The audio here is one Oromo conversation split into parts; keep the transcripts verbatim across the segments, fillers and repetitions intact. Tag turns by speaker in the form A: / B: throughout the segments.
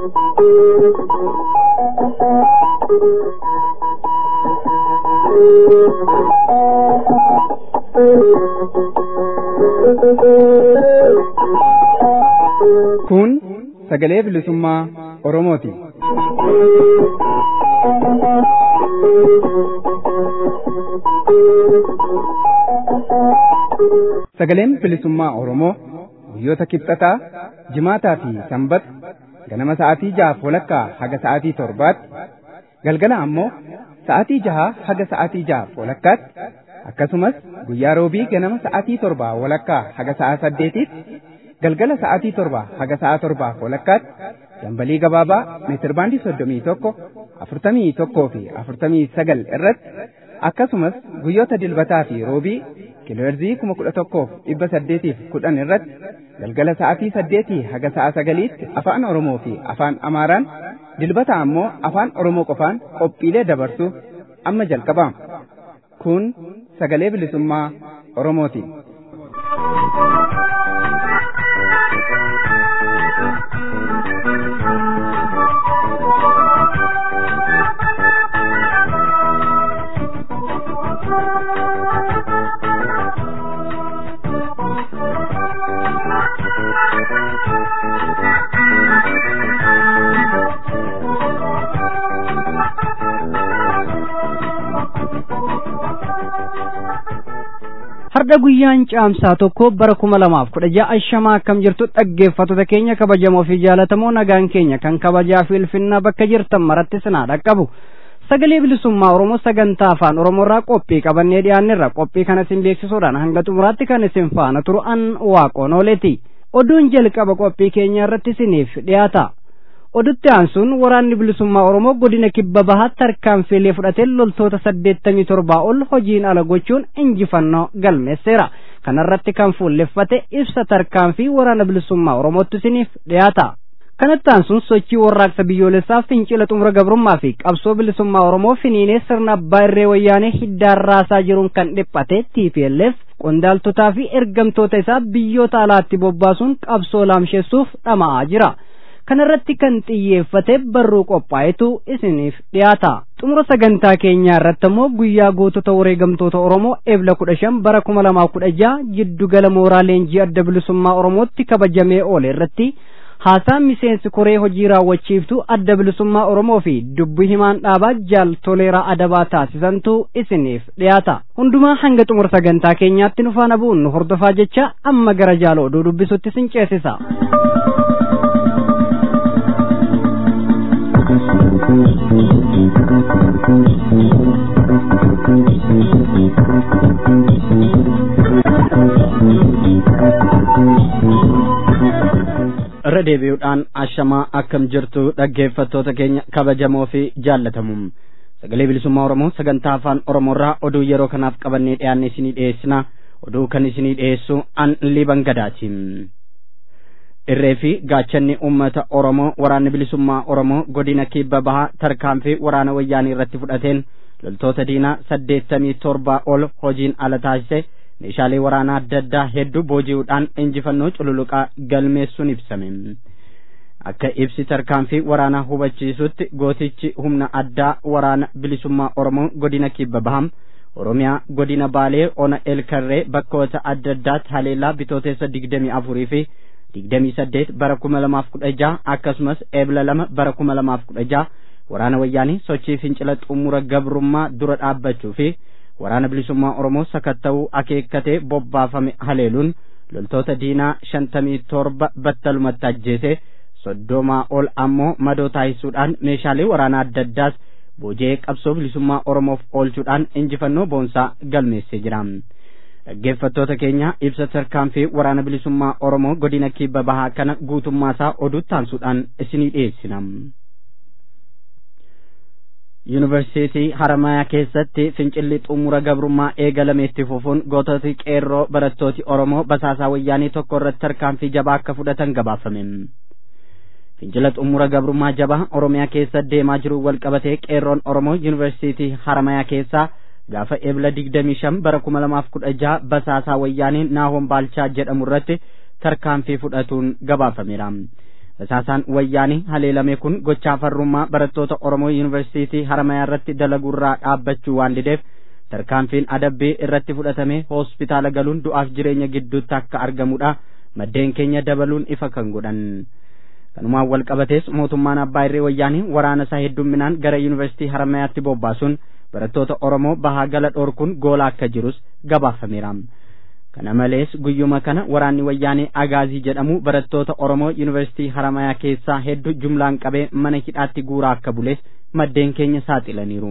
A: Kun sagalee bilisummaa Oromooti. Sagaleen bilisummaa Oromoo guyyoota kibxataa, jimaataa fi sanbata ganama sa'aatii jahaaf walakkaa haga sa'aatii torbaatti, galgala ammoo sa'aatii jahaa haga sa'aatii jahaaf walakkaatti, akkasumas guyyaa roobii ganama sa'aatii torbaa walakkaa haga sa'aa saddeetiitti, galgala sa'aatii torbaa haga sa'aa torbaaf walakkaatti dambalii gabaabaa meetirbaandii soddomii tokko afurtamii tokkoo fi afurtamii sagal irratti, akkasumas guyyoota dilbataa fi roobii kiilooherzii kuma kudha tokkoof dhibba saddeetiif kudhan irratti galgala sa'aatii saddeetii haga sa'aa sagaliitti afaan Oromoo fi afaan Amaaraan, dilbata ammoo afaan Oromoo qofaan qophiilee dabarsuuf amma jalqabama. Kun sagalee bilisummaa Oromooti.
B: Har'a guyyaan caamsaa tokko bara kuma lamaaf kudha ja'a ashamaa akkam jirtu dhaggeeffattoota keenya kabajamoo fi jaalatamoo, nagaan keenya kan kabajaa fi ulfinnaa bakka jirtan maratti sinaa dhaqqabu. Sagalee bilisummaa Oromoo sagantaa afaan Oromoorraa qophii qabannee dhiyaanneerra. Qophii kana isin beeksisuudhaan hanga xumuraatti kan isin faana turu an Waaqoon Ooleeti. Oduun jalqaba qophii keenya irratti isiniif dhiyaata. Odutti aansuun waraanni bilisummaa Oromoo godina kibba bahaa tarkaanfiilee fudhatee loltoota saddeettamii torbaa ol hojiin ala gochuun injifannoo galmeesseera. Kanarratti kan fuulleffate ibsa tarkaanfii waraana bilisummaa Oromootti isiniif dhiyaata. Kanatti aansuun sochii warraaqsa biyyoolessaa fincila xumura gabrummaa fi qabsoo bilisummaa Oromoo finiinee sirna abbaa irree wayyaanee hiddaan raasaa jiruun kan dhiphate T P L F qondaaltotaa fi ergamtoota isaa biyyoota alaatti bobbaasuun qabsoo laamsheessuuf dhama'aa jira. Kanarratti kan xiyyeeffate barruu qophaa'etu isiniif dhiyaata. Xumura sagantaa keenyaa irratti immoo guyyaa gootota wareegamtoota Oromoo ebla kudha shan bara kuma lamaa kudha ja'a jiddugala mooraa leenjii adda bilisummaa Oromootti kabajamee oole irratti haasaan miseensi koree hojii raawwachiiftuu adda bilisummaa Oromoo fi dubbii himaan dhaabaa Jaal Toleeraa Adabaa taasisantu isiniif dhiyaata. Hundumaa hanga xumura sagantaa keenyaatti nu faana bu'uun nu hordofaa jecha amma gara Jaal oduu dubbisutti isin ceesisa. Irra deebi'uudhaan ashamaa akkam jirtu dhaggeeffattoota keenya kabajamoo fi jaallatamuun sagalee bilisummaa Oromoo sagantaa afaan Oromoorraa oduu yeroo kanaaf qabannee dhiyaanne isinii dhiyeessina. Oduu kan isinii dhiyeessu an Liban Gadaati. Irree fi gaachanni uummata Oromoo waraanni bilisummaa Oromoo godina kibba bahaa tarkaanfii waraana wayyaanii irratti fudhateen loltoota diinaa saddeettamii torbaa ol hojiin ala taasise meeshaalee waraanaa adda addaa hedduu booji'uudhaan injifannoo cululuqaa galmeessuun ibsame. Akka ibsi tarkaanfii waraanaa hubachiisutti gootichi humna addaa waraana bilisummaa Oromoo godina kibba bahaa Oromiyaa godina Baalee ona Elkarree bakkoota adda addaatti haleellaa bitooteessa digdamii afurii fi digdamii saddeet bara kuma lamaaf kudha jaha akkasumas ebla lama bara kuma lamaaf kudha jaha waraana wayyaanii sochii fincila xumura gabrummaa dura dhaabbachuu fi waraana bilisummaa Oromoo sakatta'uu akeekkatee bobbaafame haleeluun loltoota diinaa shantamii torba battalumatti ajjeese soddomaa ol ammoo madoo taasisuudhaan meeshaalee waraanaa adda addaas booji'ee qabsoo bilisummaa Oromoof oolchuudhaan injifannoo boonsaa galmeessee jira. Dhaggeeffattoota keenya ibsa tarkaanfii waraana bilisummaa Oromoo godina kibba bahaa kana guutummaasaa oduutti aansuudhaan isinii dhiyeessina. Yuunivarsiitii Haramayaa keessatti fincilli xumura gabrummaa eegalameetti fufuun goototi qeerroo barattooti Oromoo basaasaa wayyaanii tokko irratti tarkaanfii jabaa akka fudhatan gabaafame. Fincila xumura gabrummaa jabaa Oromiyaa keessa deemaa jiru walqabatee qeerroon Oromoo Yuunivarsiitii Haramayaa keessaa gaafa ebla digdamii shan bara kuma lamaaf kudha jaha basaasaa wayyaanii Naahom Baalchaa jedhamu irratti tarkaanfii fudhatuun gabaafameera. Rasaasaan wayyaanii haleelame kun gochaa farrummaa barattoota Oromoo Yuunivarsiitii Haramayaa irratti dalagurraa dhaabbachuu waan dideef tarkaanfiin adabbii irratti fudhatame hospitaala galuun du'aaf jireenya gidduutti akka argamudha maddeen keenya dabaluun ifa kan godhan. Kanumaan wal qabatees mootummaan Abbaa Irree wayyaanii waraana isaa heddumminaan gara Yuunivarsiitii Haramayaatti bobbaasuun barattoota Oromoo bahaa gala dhoorkuun goolaa akka jirus gabaafameera. Kana malees guyyuma kana waraanni wayyaanii Agaazii jedhamu barattoota Oromoo Yuunivarsiitii Haramayaa keessaa hedduu jumlaan qabee mana hidhaatti guuraa akka bulees maddeen keenya saaxilaniiru.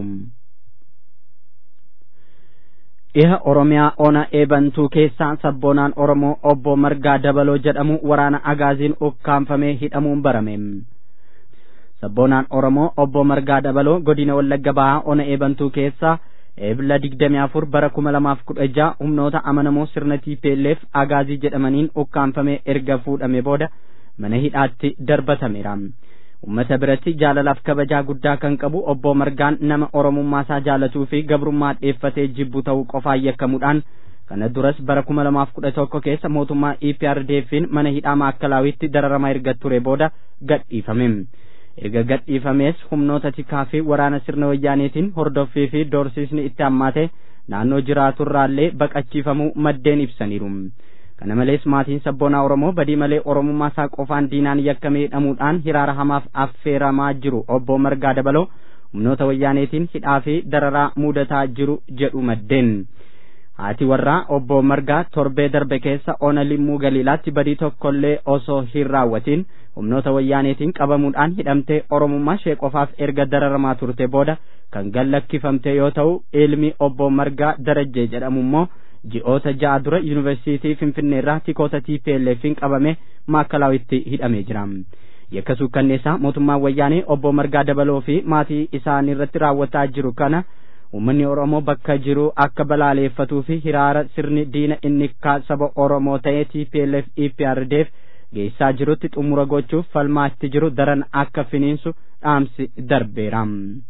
B: Dhiha Oromiyaa ona eebantuu keessaa sabboonaan Oromoo obbo Margaa Dabaloo jedhamu waraana Agaaziin ukkaanfamee hidhamuun barame. Sabboonaan Oromoo obbo Margaa Dabaloo godina Wallagga Bahaa ona eebantuu keessaa Eebla digdamii afur bara kuma lamaaf kudha jaha humnoota amanamoo sirna T P L F Agaazii jedhamaniin ukkaanfamee erga fuudhame booda mana hidhaatti darbatameera. Uummata biratti jaalalaaf kabajaa guddaa kan qabu obbo Margaan nama Oromummaa isaa jaalatuu fi gabrummaa dheeffatee jibbu ta'uu qofaan yakkamuudhaan kana duras bara kuma lamaaf kudha tokko keessa mootummaa E P R D F'n mana hidhaa Maakkalawiitti dararamaa erga ture booda gadhiifame. Erga gadhiifamees humnoota tikaa fi waraana sirna wayyaaneetiin hordoffii fi doorsisni itti hammaate naannoo jiraaturraallee baqachiifamuu maddeen ibsaniiru. Kana malees maatiin sabboonaa Oromoo badii malee Oromummaa isaa qofaan diinaan yakkamee hidhamuudhaan hiraara hamaaf affeeramaa jiru obbo Margaa Dabaloo humnoota wayyaaneetiin hidhaa fi dararaa mudataa jiru jedhu maddeen. Haati warraa obbo Margaa torbee darbe keessa ona Limmuu Galiilaatti badii tokkollee osoo hin raawwatiin humnoota wayyaaneetiin qabamuudhaan hidhamtee Oromummaa ishee qofaaf erga dararamaa turte booda kan gallakkifamte yoo ta'u ilmi obbo Margaa Darajjee jedhamu immoo ji'oota ja'a dura Yuunivarsiitii Finfinneerraa tikoota T P L F'n qabame Maakkalawiitti hidhamee jira. Yakka suukkanneessaa mootummaan wayyaanee obbo Margaa Dabaloo fi maatii isaanii irratti raawwataa jiru kana uummanni Oromoo bakka jiru akka balaaleeffatuu fi hiraara sirni diina inni saba Oromoo ta'ee T P L F E P R D F geessaa jirutti xumura gochuuf falmaatti jiru daran akka finiinsu dhaamsi darbeera.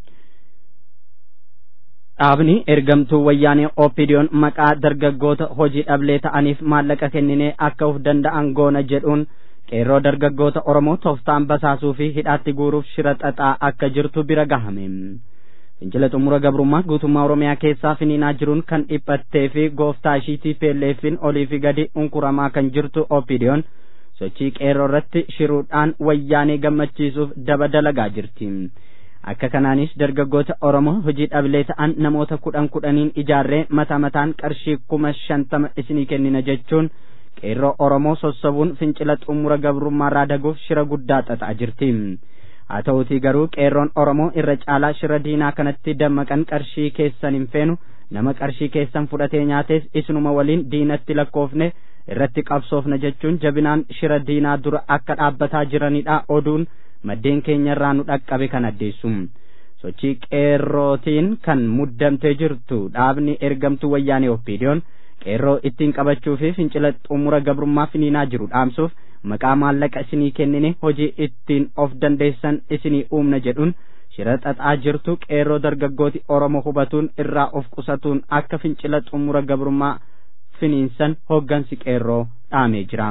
B: Dhaabni ergamtuu wayyaanee O P D O'n maqaa dargaggoota hojii dhablee ta'aniif maallaqa kenninee akka of danda'an goona jedhuun qeerroo dargaggoota Oromoo tooftaan basaasuu fi hidhaatti guuruuf shira xaxaa akka jirtu bira gahame. Fincila xumura gabrummaa guutummaa Oromiyaa keessaa finiinaa jiruun kan dhiphattee fi gooftaa ishii T P L F'n olii fi gadi unkuramaa kan jirtu O P D O'n sochii qeerroo irratti shiruudhaan wayyaanee gammachiisuuf daba dalagaa jirti. Akka kanaanis dargaggoota Oromoo hojii dhablee ta'an namoota kudhan kudhaniin ijaarree mataa mataan qarshii kuma shantama isinii kennina jechuun qeerroo Oromoo sossobuun fincila xumura gabrummaarraa daguuf shira guddaa xaxaa jirti. Haa ta'uutii garuu qeerroon Oromoo irra caalaa shira diinaa kanatti dammaqan qarshii keessan hin feenu nama qarshii keessan fudhatee nyaates isinuma waliin diinatti lakkoofne irratti qabsoofna jechuun jabinaan shira diinaa dura akka dhaabbataa jiranidha oduun maddeen keenyarraa nu dhaqqabe kan addeessu. Sochii qeerrootiin kan muddamtee jirtu dhaabni ergamtuu wayyaanee O P D O'n qeerroo ittiin qabachuu fi fincila xumura gabrummaa finiinaa jiru dhaamsuuf maqaa maallaqa isinii kennine hojii ittiin of dandeessan isinii uumna jedhuun shira xaxaa jirtu qeerroo dargaggooti Oromoo hubatuun irraa of qusatuun akka fincila xumura gabrummaa finiinsan hoggansi qeerroo dhaamee jira.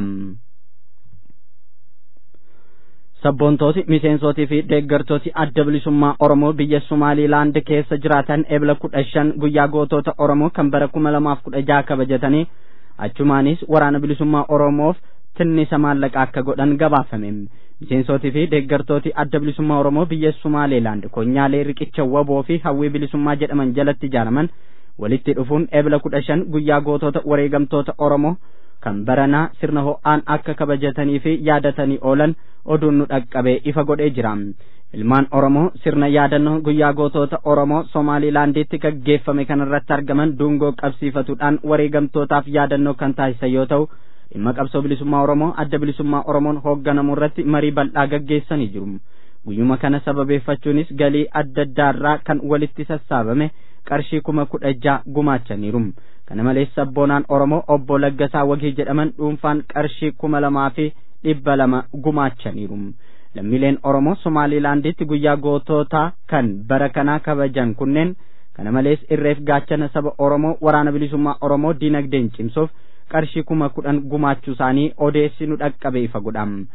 B: Sabboontooti miseensootii fi deeggartooti adda bilisummaa Oromoo biyya Somaaliilaand keessa jiraatan ebla kudha shan guyyaa gootota Oromoo kan bara kuma lamaaf kudha jaha kabajatanii achumaanis waraana bilisummaa Oromoof tinnisa maallaqa akka godhan gabaafame. Miseensootii fi deeggartooti adda bilisummaa Oromoo biyya Somaaliilaand konyaalee riqicha waboo fi hawwii bilisummaa jedhaman jalatti ijaaraman walitti dhufuun ebla kudha shan guyyaa gootota wareegamtoota Oromoo kan baranaa sirna ho'aan akka kabajatanii fi yaadatanii oolan oduun nu dhaqqabee ifa godhee jira. Ilmaan Oromoo sirna yaadannoo guyyaa gootota Oromoo Somaaliilaanditti gaggeeffame kanarratti argaman dungoo qabsiifatuudhaan wareegamtootaaf yaadannoo kan taasisan yoo ta'u dhimma qabsoo bilisummaa Oromoo adda bilisummaa Oromoon hoogganamu irratti marii bal'aa gaggeessanii jiru. Guyyuma kana sababeeffachuunis galii adda addaarraa kan walitti sassaabame qarshii kuma kudha jaha gumaachaniiru. Kana malees sabboonaan Oromoo obbo Laggasaa Wagii jedhaman dhuunfaan qarshii kuma lamaa fi dhibba lama gumaachaniiru. Lammiileen Oromoo Somaaliilaanditti guyyaa gootota kan bara kanaa kabajan kunneen kana malees irreef gaachana saba Oromoo waraana bilisummaa Oromoo diinagdeen cimsuuf qarshii kuma kudhan gumaachuu isaanii odeessi nu dhaqqabe ifa godham.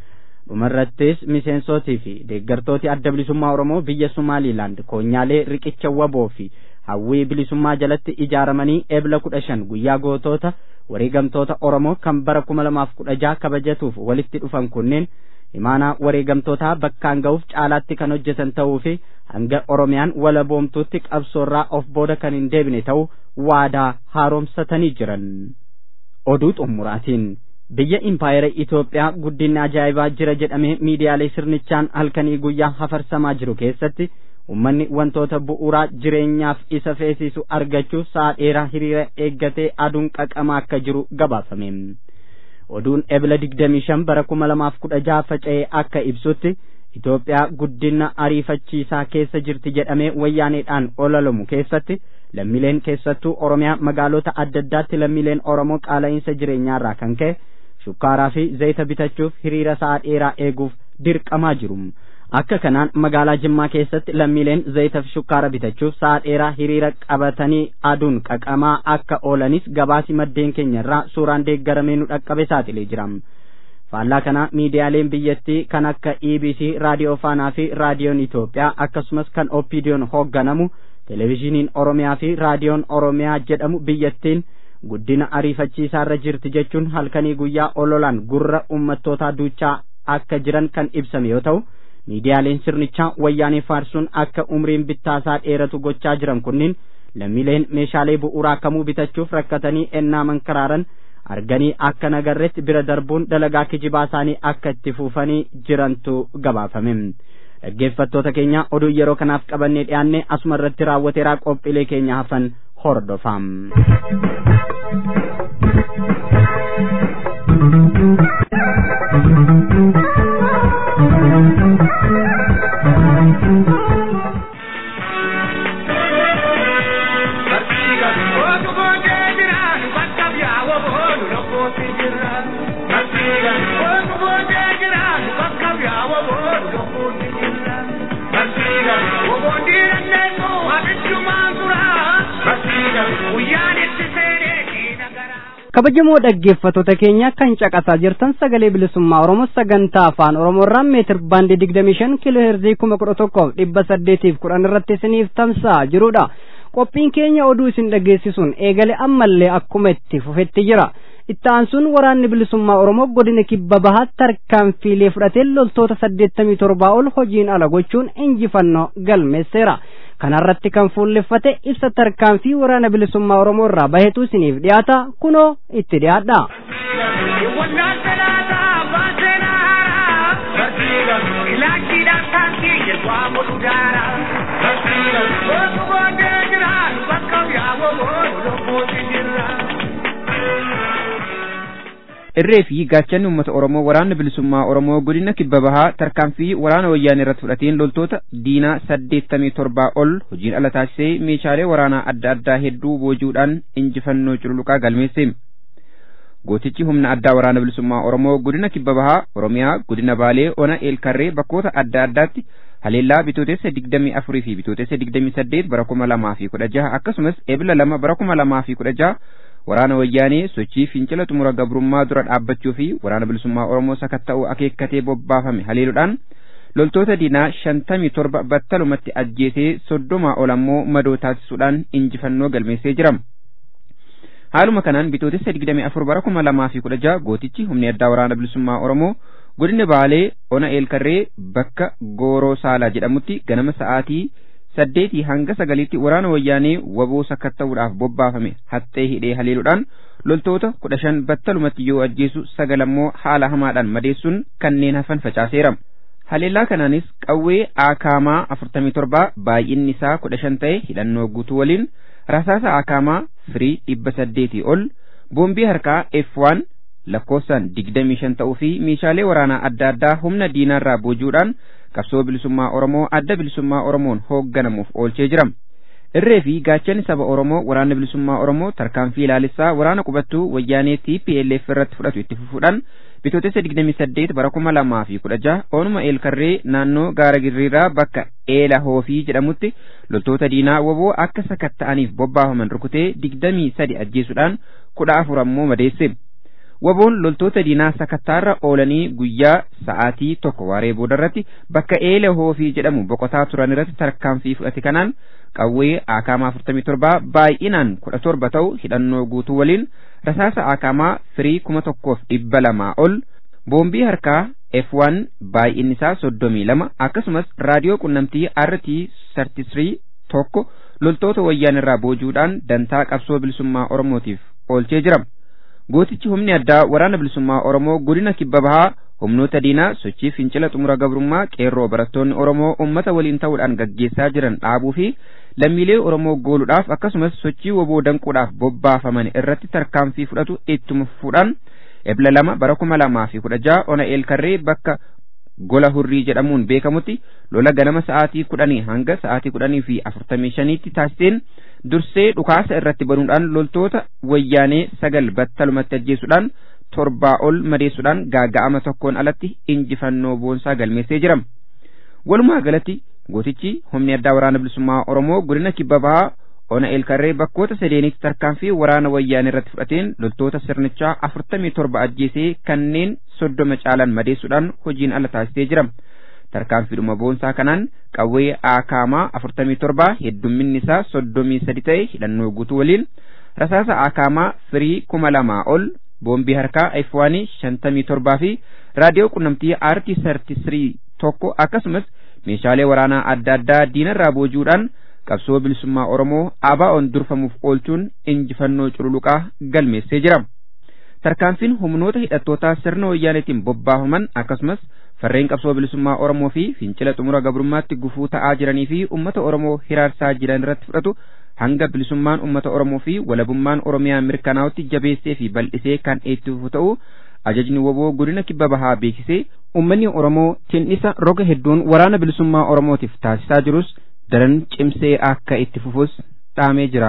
B: dhumarrattis miseensootii fi deeggartooti adda bilisummaa Oromoo biyya Somaaliilaand koonyaalee riqicha waboo fi hawwii bilisummaa jalatti ijaaramanii ebla kudha shan guyyaa gootota wareegamtoota Oromoo kan bara kuma lamaaf kudha jaha kabajatuuf walitti dhufan kunneen imaanaa wareegamtootaa bakkaan ga'uuf caalaatti kan hojjetan ta'uu fi hanga Oromiyaan walaboomtuutti qabsoorraa of booda kan hin deebine ta'uu waadaa haaromsatanii jiran. Oduu xumuraatiin biyya impaayera Itoophiyaa guddinni ajaa'ibaa jira jedhamee miidiyaalee sirnichaan halkanii guyyaa hafarsamaa jiru keessatti ummanni wantoota bu'uuraa jireenyaaf isa feesisu argachuuf sa'a dheeraa hiriira eeggatee aduun qaqamaa akka jiru gabaafame. Oduun ebla digdamii shan bara kuma lamaaf kudha jaha faca'ee akka ibsutti Itoophiyaa guddina ariifachiisaa keessa jirti jedhamee wayyaaneedhaan ololamu keessatti lammiileen keessattuu Oromiyaa magaalota adda addaatti lammiileen Oromoo qaala'iinsa jireenyaarraa kan ka'e shukkaaraa fi zayita bitachuuf hiriira sa'a dheeraa eeguuf dirqamaa jiru. Akka kanaan magaalaa Jimmaa keessatti lammiileen zayita fi shukkaara bitachuuf sa'a dheeraa hiriira qabatanii aduun qaqamaa akka oolanis gabaasi maddeen keenyarraa suuraan deeggaramee nu dhaqqabe saaxilee jira. Faallaa kana miidiyaaleen biyyattii kan akka E B C, Raadiyoo Faanaa fi Raadiyoon Itoophiyaa akkasumas kan O P D O'n hoogganamu Televezyiiniin Oromiyaa fi Raadiyoon Oromiyaa jedhamu biyyattiin guddina ariifachiisaarra jirti jechuun halkanii guyyaa ololaan gurra ummattootaa duuchaa akka jiran kan ibsame yoo ta'u, miidiyaaleen sirnichaa wayyaanee faarsuun akka umriin bittaasaa dheeratu gochaa jiran kunniin lammiileen meeshaalee bu'uuraa kamuu bitachuuf rakkatanii ennaa mankaraaran arganii akka nagarretti bira darbuun dalagaa kijibaa isaanii akka itti fufanii jirantu gabaafame. Dhaggeeffattoota keenya oduu yeroo kanaaf qabannee dhiyaanne asuma irratti raawwateeraa qophiilee keenya hafan hordofaa.
C: kabajamoo dhaggeeffattoota keenya kan caqasaa jirtan sagalee bilisummaa Oromoo sagantaa afaan Oromoo irraa meetir baandii digdamii shan kiiloo heerzii kuma kudha tokkoof dhibba saddeetiif kudhan irratti isiniif tamsa'aa jirudha. Qophiin keenya oduu isin dhageessisuun eegale ammallee akkuma itti fufetti jira. Itti aansuun waraanni bilisummaa Oromoo godina kibba bahaa tarkaanfiilee fudhatee loltoota saddeettamii torbaa ol hojiin ala gochuun injifannoo galmeesseera. Kanarratti kan fuulleffate ibsa tarkaanfii waraana bilisummaa Oromoo irraa bahetu isiniif dhiyaata kunoo itti dhiyaadha.
A: Irree fi gaachanni uummata Oromoo waraanni bilisummaa Oromoo godina kibba bahaa tarkaanfii waraana wayyaanee irratti fudhateen loltoota diinaa saddeettamii torbaa ol hojiin ala taasisee meeshaalee waraanaa adda addaa hedduu booji'uudhaan injifannoo cululuqaa galmeesse. Gootichi humna addaa waraana bilisummaa Oromoo godina kibba bahaa Oromiyaa godina Baalee ona Eelkarree bakkoota adda addaatti haleellaa bitootessa digdamii afurii fi bitootessa digdamii saddeet bara kuma lamaa fi kudha jaha akkasumas ebla lama bara kuma lamaa fi kudha jaha waraana wayyaanee sochii fincila xumura gabrummaa dura dhaabbachuu fi waraana bilisummaa Oromoo sakatta'uu akeekkatee bobbaafame haleeluudhaan loltoota diinaa shantamii torba battalumatti ajjeesee soddomaa ol ammoo madoo taasisuudhaan injifannoo galmeessee jira. Haaluma kanaan bitootessa digdamii afur bara kuma lamaa fi kudha jaha gootichi humni addaa waraana bilisummaa Oromoo godina Baalee ona Eelkarree bakka Gooroo Saalaa jedhamutti ganama sa'aatii saddeetii hanga sagaliitti waraana wayyaanee waboo sakatta'uudhaaf bobbaafame haxxee hidhee haleeluudhaan loltoota kudha shan battalumatti yoo ajjeesu sagal ammoo haala hamaadhaan madeessuun kanneen hafan facaaseera. Haleellaa kanaanis qawwee aakaamaa afurtamii torba baay'inni isaa kudha shan ta'e hidhannoo guutuu waliin rasaasa aakaamaa firii dhibba saddeetii ol boombii harkaa F waan lakkoofsaan digdamii shan ta'uu fi meeshaalee waraanaa adda addaa humna diinaarraa booji'uudhaan qabsoo bilisummaa Oromoo adda bilisummaa Oromoon hoogganamuuf oolchee jira. Irree fi gaachanni saba Oromoo waraana bilisummaa Oromoo tarkaanfii ilaalessaa waraana qubattuu wayyaanee T P L F irratti fudhatu itti fufuudhaan bitootessa digdamii saddeet bara kuma lamaa fi kudha jaha onuma Eelkarree naannoo gaara Girriiraa bakka Eela Hoofii jedhamutti loltoota diinaa waboo akka sakatta'aniif bobbaafaman rukutee digdamii sadi ajjeesuudhaan kudha afur ammoo madeesse.
D: waboon loltoota diinaa sakattaarra oolanii guyyaa sa'aatii tokko waaree boodarratti bakka eela hoofii jedhamu boqotaa turan irratti tarkaanfii fudhate kanaan qawwee aakaamaa afurtamii torbaa baay'inaan kudha torba ta'u hidhannoo guutuu waliin rasaasa aakaamaa firii kuma tokkoof dhibba lamaa ol boombii harkaa F one baay'inni isaa soddomii lama akkasumas raadiyoo qunnamtii R T thirty-three tokko loltoota wayyaan irraa boojuudhaan dantaa qabsoo bilisummaa Oromootiif oolchee jira. Gootichi humni addaa waraana bilisummaa Oromoo godina kibba bahaa humnoota diinaa sochii fincila xumura gabrummaa qeerroo barattoonni Oromoo ummata waliin ta'uudhaan gaggeessaa jiran dhaabuu fi lammiilee Oromoo gooluudhaaf akkasumas sochii woboo danquudhaaf bobbaafaman irratti tarkaanfii fudhatu ittuma fuudhaan ebla lama bara kuma lamaa fi kudha jaha ona eelkarree bakka gola hurrii jedhamuun beekamutti lola ganama sa'aatii kudhanii hanga sa'aatii kudhanii fi afurtamii shaniitti taasiseen dursee dhukaasa irratti banuudhaan loltoota wayyaanee sagal battalumatti ajjeesuudhaan torbaa ol madeessuudhaan gaaga'ama tokkoon alatti injifannoo boonsaa galmeessee jira. Walumaa galatti gootichi humni addaa waraana bilisummaa Oromoo godina kibba bahaa ona eelkarree bakkoota sadeenitti tarkaanfii waraana wayyaanee irratti fudhateen loltoota sirnichaa afurtamii torba ajjeesee kanneen soddoma caalan madeessuudhaan hojiin ala taasisee jira. Tarkaanfiidhuma boonsaa kanaan qawwee aakaamaa afurtamii torbaa heddumminni isaa soddomii sadi ta'e hidhannoo guutuu waliin rasaasa aakaamaa firii kuma lamaa ol boombii harkaa F one shantamii torbaa fi raadiyoo qunnamtii R T thirty-three tokko akkasumas meeshaalee waraanaa adda addaa diinarraa boojuudhaan qabsoo bilisummaa Oromoo abaa'oon durfamuuf oolchuun injifannoo cululuqaa galmeessee jira. Tarkaanfiin humnoota hidhattootaa sirna wayyaaneetiin bobbaafaman akkasumas farreen qabsoo bilisummaa Oromoo fi fincila xumura gabrummaatti gufuu ta'aa jiranii fi ummata Oromoo hiraarsaa jiran irratti fudhatu hanga bilisummaan ummata Oromoo fi walabummaan Oromiyaa mirkanaa'utti jabeessee fi bal'isee kan itti fufu ta'u ajajni woboo godina kibba bahaa beeksisee ummanni Oromoo tinnisa roga hedduun waraana bilisummaa Oromootiif taasisaa jirus daran cimsee akka itti fufus dhaamee jira.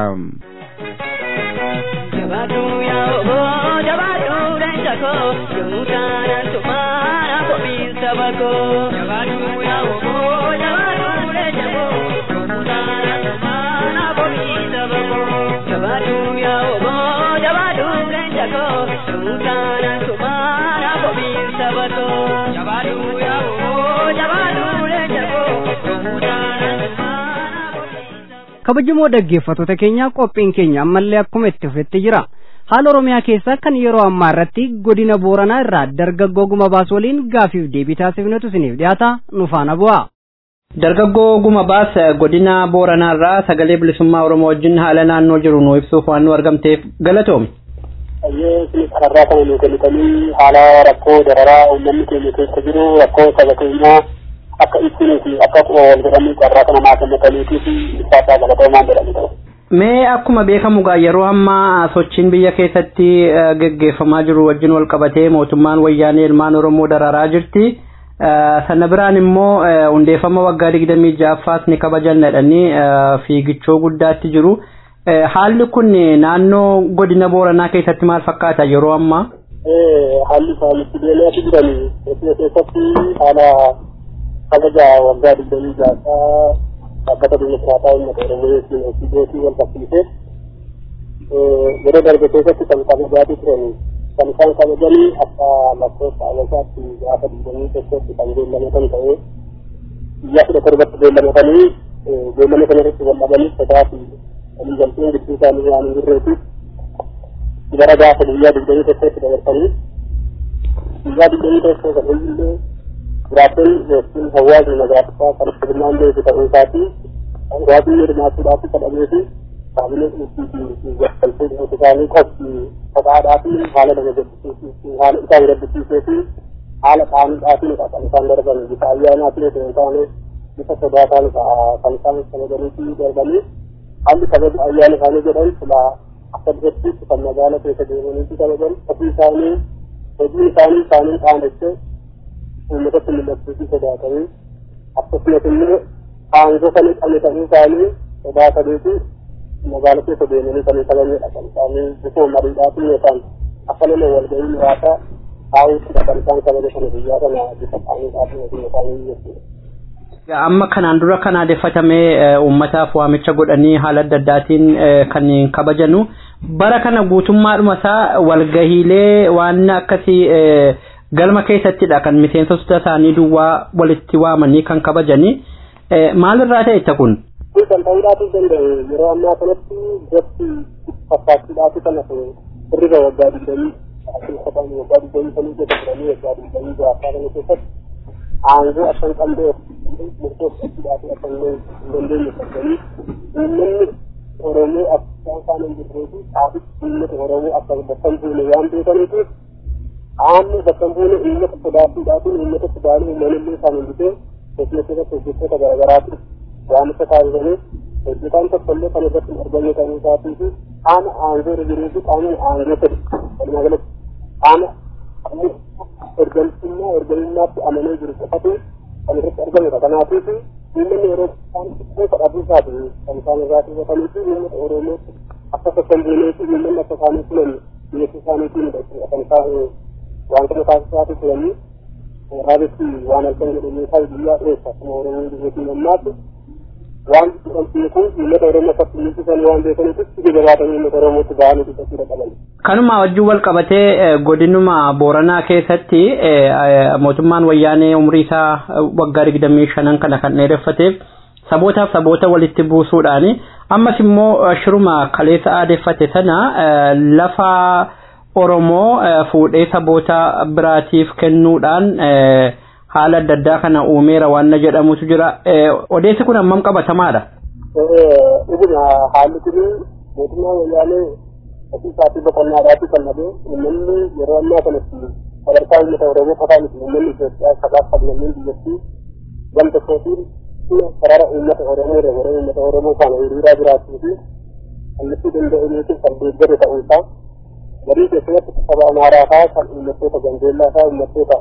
D: Jabaatu yaa oboo jabaatu danjako yomuutaana tumaana kobiisa bako. Jabaatu yaa oboo jabaatu danjako yomuutaana tumaana kobiisa bako. Jabaatu yaa oboo jabaatu danjako yomuutaana tumaana kobiisa bako. Jabaatu yaa oboo jabaatu danjako yomuutaana.
B: Kabajamoo dhaggeeffattoota keenya qophiin keenya ammallee akkuma itti fufetti jira. Haala Oromiyaa keessaa kan yeroo ammaa irratti godina Booranaa irraa dargaggoo Guma Baas waliin gaafiif deebii taasifnetu isiniif dhiyaata nu faana bu'aa.
C: Dargaggoo Guma Baas godina Booranaa irraa sagalee bilisummaa Oromoo wajjin haala naannoo jiru nu ibsuuf waan nu argamteef galatoomi.
E: Ayyee kunis kanarraa kan nu kennitanii haala rakkoo dararaa uummanni keenya keessa jiru rakkoo saba keenyaa akka ittiin fi akka wal jedhanii carraa kana naa kennitaniitii fi ibsaasaa galatoomaan jedhanii ta'u.
C: Mee akkuma beekamu gaa yeroo ammaa sochiin biyya keessatti geggeeffamaa jiru wajjin wal qabatee mootummaan wayyaanee ilmaan Oromoo dararaa jirti. Sana biraan immoo hundeeffama waggaa digdamii ja'affaas ni kabajan jedhanii fiigichoo guddaatti jiru. Haalli kun naannoo godina Booranaa keessatti maal fakkaata yeroo ammaa?
E: Haalli isaanitti deemaa jiranii keessatti haala kabaja waggaa digdamii ja'affaa dhaabbata dimokiraataa uummata Oromoo yookiin ofiigooti wal qabsiisee yeroo darbe keessatti kan kabajaatii turan kan isaan kabajanii akka lakkoofsa amansaatti gaafa digdamii tokkotti kan beellamatan ta'ee guyyaa kudha torbatti beellamatanii beellama kana irratti wal dhabanii sodaa fi waliigalteen gidduu isaanii waan hin jirreetiif gara gaafa guyyaa digdamii tokkotti dabarsanii guyyaa digdamii tokko kan illee jiraattonni yookiin hawaasni magaalaa kan hirmaan beeku ta'uu isaatii hawaasni hirmaachuudhaaf kadhamee fi qaabilee dhuunfii galtee dhimmoota isaanii qofti kophaadhaa fi haala nama gaddisiisuu haala isaan gaddisiisee fi haala qaaniidhaatiin kan isaan darban bifa ayyaanaatiin osoo hin taane bifa sodaataan kan isaan kabajanii fi darbanii haalli kabaja ayyaana isaanii jedhan silaa akka dubartiitti kan magaala keessa deemanii fi kabajan ofii isaanii hojiin isaanii isaanii qaanessee uummatatti mul'achuufi sodaatanii akkasumas immoo aangoo kan qabne ta'uu isaanii sodaatanii fi magaala keessa deemanii kan kabajnedha kan isaanii bifa mariidhaatiin yookaan akka nama walgahii muraasa haa'uutti kan isaan kabaja kana guyyaa kana bifa qaaniidhaatiin yookiin isaanii jechuudha.
C: Amma kanaan dura kan aadeffatamee uummataaf waamicha godhanii haala adda addaatiin kan kabajanu bara kana guutummaadhuma isaa walgahiilee waan akkasii galma keessattidha kan miseensota isaanii duwwaa walitti waamanii kan kabajanii maalirraa ta'e kun?
E: Kan ta'uudhaatu danda'e yeroo ammaa kanatti gosti fakkaachuudhaatu kan hafe hirriba waggaa digdamii akkasumas waggaa digdamii sanii keessa turanii waggaa digdamii ja'affaa kana keessatti aangoo akkan qabdee murteeffachuudhaatu akka hin dandeenye fakkanii uummanni Oromoo akka isaan hin jirreefi xaafichi uummata Oromoo akka bakka hin buune waan beekaniitiif aanni bakka hin buune uummata sodaachuudhaatiin uummata sodaanii uummanillee isaan hin bitee keessatti hojjettoota garaagaraatiif waamicha taasisanii hojjetaan tokkollee kan irratti hin argamne ta'uu isaatii fi qaama aangoo irra jiruu fi qaama aangoo fedhe walumaa galatti qaama ergamtummaa ergamummaatti amanee jiru qofatu kan irratti argamudha. Kanaatiif uummanni yeroo isaan xiqqoo kadhatuu isaati kan isaan irraa xiqqatanii fi uummata Oromootti akka sassambeenee fi uummanni akka isaanii tulan biyyattii isaaniitiinidha jechuudha. Kan isaan waan kana taasisaati turanii raabessi waan halkan jedhamee ta'e guyyaa dheessa akkuma Oromoon biyyattiin ammaatti waan jedhamtii kun uummata Oromoo fakkiisan waan beekaniif itti jabaatanii uummata Oromootti ba'anii dubbachuu qaban. Kanuma
C: wajjin wal qabatee godinuma Booranaa keessatti mootummaan wayyaanee umrii isaa waggaa digdamii shanan kana kan dheereffateef sabootaaf saboota walitti buusuudhaan ammas immoo shiruma kaleessa aadeffate sana lafa Oromoo fuudhee saboota biraatiif kennuudhaan haala adda addaa kana uumeera waan jedhamutu jira. Odeessi kun hammam qabatamaadha?
E: Dhuguma haalli kun mootummaa wayyaanee ofii isaatii boqonnaadhaatti kan dhabe uummanni yeroo ammaa kanatti sadarkaa uummata Oromoo qofaa miti uummanni Itoophiyaa sagaaf qablameen biyyattii gamta kootiin sarara uummata Oromoo irra yeroo uummata Oromoo kana hiriiraa jiraachuu fi kallattii danda'aniitiin kan deeggare ta'uu isaa garii keessatti saba Amaaraa fa'aa kan uummattoota Gambeellaa fa'aa uummattoota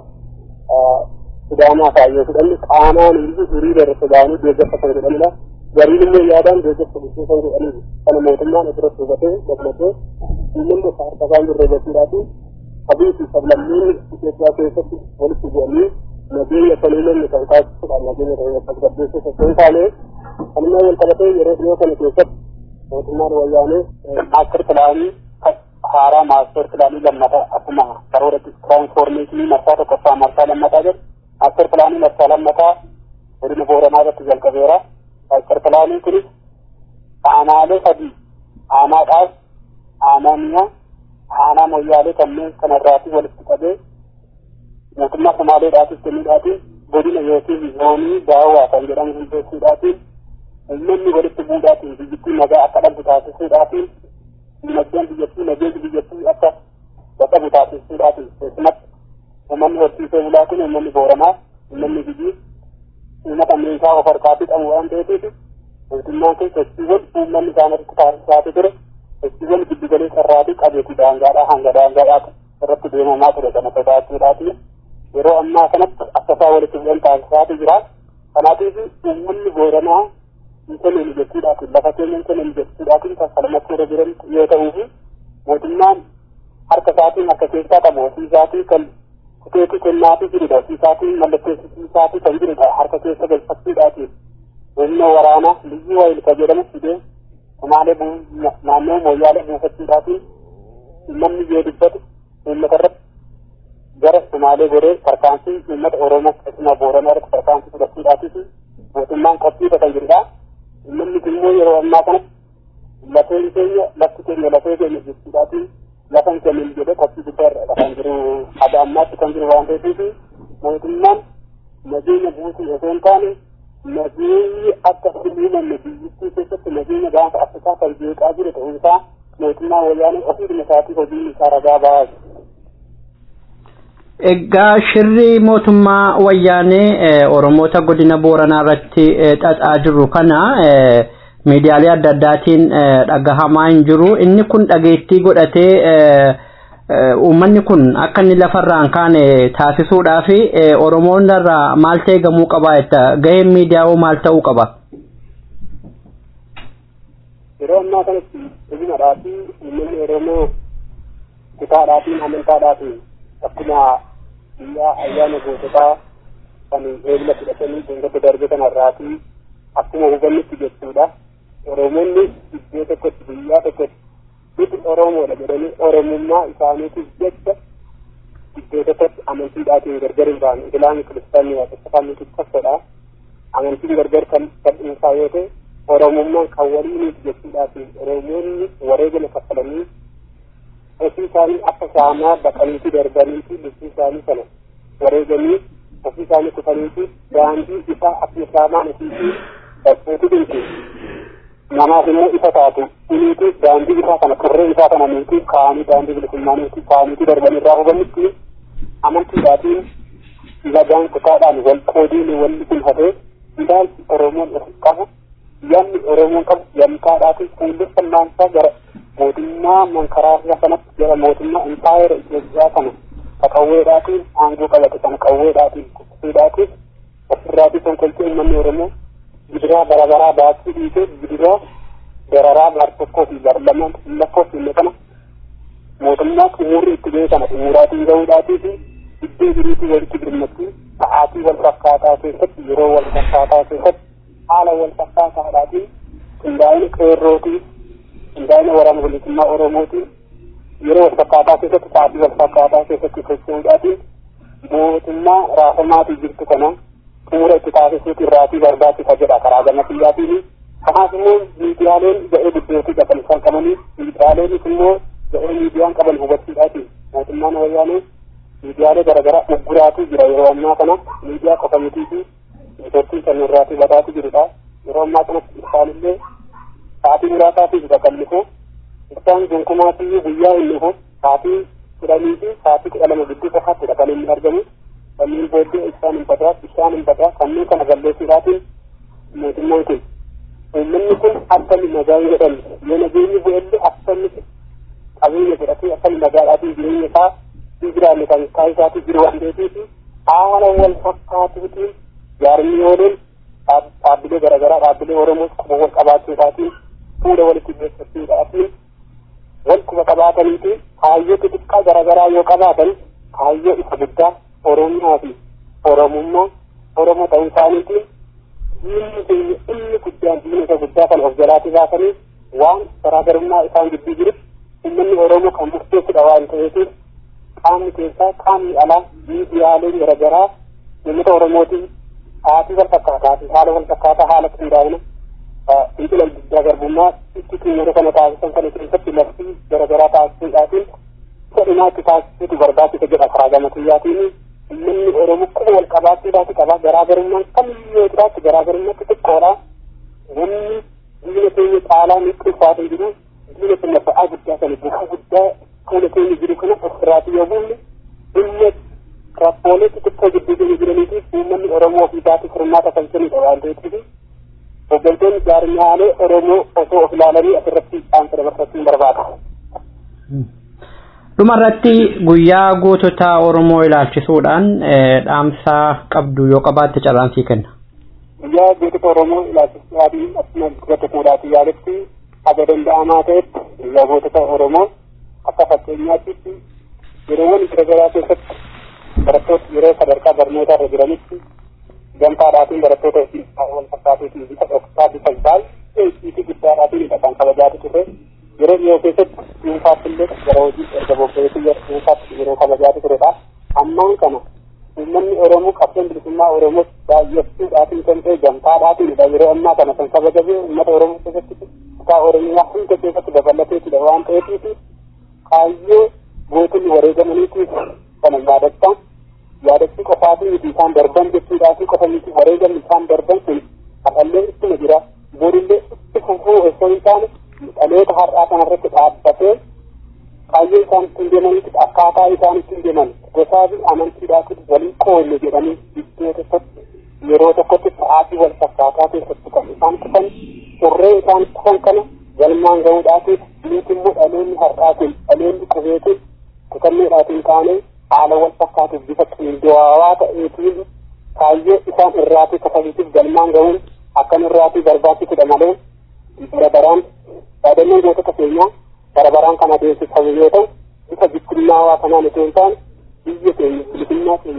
E: Sidaamaa fa'aa yoo fudhanne qaamaan hiriira irratti ba'anii deeggarsa kan godhanidha. Gariin immoo yaadaan deeggarsa gochuu kan godhaniiru. Kana mootummaan asirratti hubatee gammadee uummanni akka harka isaan jirre gochuudhaafi qabii fi sablammiin Itoophiyaa keessatti walitti bu'anii nageenya saniileen kan taasisuudhaan nageenya ta'ee tasgabbeessuu osoo hin taane kanuma wal qabatee yeroo dhiyoo kana keessatti mootummaan wayyaanee maaster pilaanii haaraa maaster pilaanii lammataa akkuma karoora tiraansfoormeeshinii marsaa tokkoffaa marsaa lammataa jedhu maaster pilaanii marsaa lammataa godina Booranaa irratti jalqabeera. Maaster pilaanii kunis aanaalee sadii aanaadhaaf aanaa mi'a aanaa moyyaalee kanneen kanarraati walitti qabee mootummaa Somaaleedhaatiif kennuudhaatiin godina yookiin zoonii daawwaa kan jedhamu hundeessuudhaatiin uummanni walitti bu'uudhaatiin biyyattii nagaa akka dhabdu taasisuudhaatiin dinagdeen biyyattii nageenyi biyyattii akka baqabu taasisuudhaatiin keessumatti uummanni horsiisee bulaatiin uummanni Booranaa uummanni Gujii uummata meeshaa of harkaatti qabu waan ta'eef mootummaan kun sochiiwwan uummanni isaanitti taasisaa ture sochiiwwan giddu galeessa irraatii qabeetii daangaadhaa hanga daangaadhaa irratti deemamaa ture kana sodaachuudhaatiin yeroo ammaa kanatti akkasaa walitti bu'an taasisaa jira. Kanaatiif uummanni Booranaa inni mijechuudhaatiin lafa keenya inni mijechuudhaatiin kan falmachuu irra jiran yoo ta'uu fi mootummaan harka isaatiin akka keessaa qabu ofii isaatii kan kuteetii kennaatii jirudha. Ofii isaatiin mallatteessisii isaatii kan jirudha. Harka keessa galfachuudhaatiin humna waraanaa liyyuu waayilka jedhamu fidee Somaalee naannoo Moyyaalee buufachuudhaatiin uummanni yoo dubbatu uummata irratti gara Somaalee goree tarkaanfii uummata Oromoo keessumaa Booranaa irratti tarkaanfii fudhachuudhaatii fi mootummaan qophiidha kan jirudha. Uummanni immoo yeroo ammaa kanatti lafeen keenya lafti keenya lafee keenya jechuudhaatiin lafan keenya jedhee qophii guddaa irra kan jiru haga ammaatti kan jiru waan ta'eef mootummaan nageenya buusuu osoo hin taane nageenyi akka uumamne biyyattii keessatti nageenya gaanfa Afrikaa kan jeeqaa jiru ta'uu isaa mootummaa wayyaanee ofiidhuma isaatii hojiin isaa ragaa ba'aa jiru.
C: Egaa shirri mootummaa wayyaanee Oromoota godina Booranaa irratti xaxaa jiru kana miidiyaalee adda addaatiin dhagahamaa hin jiru. Inni kun dhageettii godhatee uummanni kun akka inni lafarraan kaane taasisuudhaaf Oromoon irraa maal ta'e gamuu qaba jetta gaheen miidiyaa maal ta'uu qaba?
E: Yeroo ammaa kanatti hojiidhaafi uummanni Oromoo kitaadhaatiin amantaadhaatiin akkuma biyya ayyaana goototaa kan eegla fudhatanii dungata darbe kanarraatii akkuma hubannutti jechuudha. Oromoonni iddoo tokkotti biyyaa tokkotti nuti Oromoodha jedhanii Oromummaa isaaniitiif jecha iddoo tokkotti amantiidhaatiin gargar hin baane. Islaamni kiristaanni waaqeffatan nuti tokkodha. Amantiin gargar kan dhuunfaa yoo ta'e Oromummaan kan waliiniiti jechuudhaatiin Oromoonni wareegama kaffalanii ofii isaanii akka saamaa baqaniitti darbaniitti lubbuu isaanii sana wareeganii ofii isaanii kutaniitti daandii isaa akka saamaan ofiitii bakkeetti dhimti. Namaaf immoo isa taatu iniitti daandii isaa kana qirree isaa kana nuti kaanii daandii bilisummaa nuti kaaniitti darban irraa hubannutti amantiidhaatiin lagaan kutaadhaan wal qoodiin walli kun hatee ilaalchi Oromoon of qabu yanni Oromoon qabu yamkaadhaatiin fuulleffannaasaa gara mootummaa mankaraasaa sanatti gara mootummaa impaayera Itoophiyaa kana qawweedhaatiin aangoo qabate kana qawweedhaatiin kubbisiidhaatiin ofirraatii konkolchee uummanni Oromoo gidiraa barabaraa baasii dhiisee gidiraa dararaa bar tokkoo fi bar lamaan lakkoo fi kana mootummaa xumurri itti ga'e kana xumuraatiin ga'uudhaatii fi iddoo biriitii walitti birmatti sa'aatii wal fakkaataa keessatti yeroo wal fakkaataa keessatti haala wal fakkaataadhaatiin qindaa'ina qeerrootii qindaa'ina waraana bilisummaa Oromootiin yeroo wal fakkaataa keessatti sa'aatii wal fakkaataa keessatti socho'uudhaatiin mootummaa raafamaatii jirtu kana xumura itti taasisuuti irraatii barbaachisa jedha karaa gama biyyaatiin. Kanaaf immoo miidiyaaleen ga'ee guddootii qaban isaan qabanii miidiyaaleenis immoo ga'ee miidiyaan qaban hubachuudhaatiin mootummaan wayyaanee miidiyaalee garaagaraa ugguraatii jira yeroo ammaa kana miidiyaa qofa mitii fi neetworkiin kan irraatii badaatii jirudha. Yeroo ammaa kanatti isaanillee sa'aatii muraasaatiif qaqallifu isaan gonkumaatii guyyaa inni fu sa'aatii kudhanii fi sa'aatii kudha lama gidduu qofaatti kan inni argamu. Kanneen booddee isaan hin badaa isaan hin badaa kanneen kana balleessuudhaatiin mootummaan kun uummanni kun akkami nagaa jedhan yoo nageenyi bu'ellee akkami qabeenya godhatee akkami nagaadhaatiin jireenya isaa fi jiraanne kan kaa isaatii jiru waan ta'eef haala wal fakkaatuutiin jaarmiyooleen dhaabbilee garaagaraa dhaabbilee Oromoos quba wal qabaachuudhaatiin fuula walitti geessachuudhaatiin wal quba qabaataniitiin kaayyoo xixiqqaa garaagaraa yoo qabaatan kaayyoo isa guddaa Oromiyaa fi Oromummaa Oromoo ta'uu isaaniitiin diinni keenya inni guddaan diina isa guddaa kan of jalaatti baasanii waan garaagarummaa isaan gidduu jiru uummanni Oromoo kan murteessudha waan ta'eetiif qaamni keessaa qaamni alaa miidiyaaleen garaagaraa uummata Oromootiin sa'aatii wal fakkaataa fi haala wal fakkaataa haala qindaa'ina fincila guddaa garbummaa itti xumura kana taasisan kana keessatti labsii garaagaraa taasisuudhaatiin sadinaatti taasisuutu barbaachisa jedha karaa gama biyyaatiin. Uummanni Oromoo kuma wal qabaachuudhaati qaba garaagarummaan kamiyyoo jiraatti garaagarummaatti xiqqoodha. Namni diina keenya caalaa nutti ulfaatee jiru diina keenya ba'aa guddaa sana bu'aa guddaa fuula keenya jiru kana ofirraati yoo buufne dhimma rakkoolee xixiqqoo gidduu keenya jiraniitiif uummanni Oromoo ofii isaatiif hirmaata kan kennudha waan ta'eef hooggantoonni jaarmiyaalee Oromoo osoo of ilaalanii asirratti dhaamsa dabarfachuun barbaada.
C: Dhumarratti guyyaa gootota Oromoo ilaalchisuudhaan dhaamsa qabdu yoo qabaatte carraansii kenna.
E: Guyyaa gootota Oromoo ilaalchisuudhaan akkuma gootota fuudhaatii yaaletti haga danda'amaa ta'etti guyyaa gootota Oromoo akka fakkeenyaatti yeroowwan garaagaraa keessatti barattoota yeroo sadarkaa barnootaa irra jiranitti gamtaadhaatiin barattoota ofii wal fakkaateetiin bifa dhoksaa bifa baay'ee itti guddaadhaatiin kan kabajaatu ture. Yeroo dhiyoo keessatti dhuunfaatti illee gara hojii erga bobba'eetii yeroo dhuunfaatti yeroo kabajaatu turedha. Ammaan kana uummanni Oromoo qabsoon bilisummaa Oromoo baay'achuudhaatiin kan ta'e gamtaadhaatiinidha. Yeroo ammaa kana kan kabajame uummata Oromoo keessatti kutaa Oromiyaa hunda keessatti dabalateetidha waan ta'eetiif kaayyoo gootonni wareegamaniitiif kana yaadachaa yaadachuu qofaatii miti isaan darban jechuudhaafi qofa miti wareegamni isaan darban kun haqallee ittuma jira borillee itti fufuu osoo hin taane dhaloota har'aa kanarratti dhaabbatee kaayyoo isaan ittiin deemanitti akkaataa isaan ittiin deeman gosaa fi amantiidhaatiin waliin qoonne jedhanii iddoo tokkotti yeroo tokkotti sa'aatii wal fakkaataa keessatti kan isaan kufan surree isaan kufan kana galmaan ga'uudhaatiif nuti immoo dhaloonni har'aatiin dhaloonni qubeetiin kutanneedhaatiin kaanee haala wal fakkaatuuf bifa qindaa'aa ta'eetiin kaayyoo isaan irraatii kafalitiif galmaan ga'uun akkan irraatii barbaachisudha malee barabaraan yaadannoo gootota keenyaa barabaraan kan adeemsifamu yoo ta'u bifa bittinnaawaa kanaan osoo hin taane biyya keenya bilisummaa keenya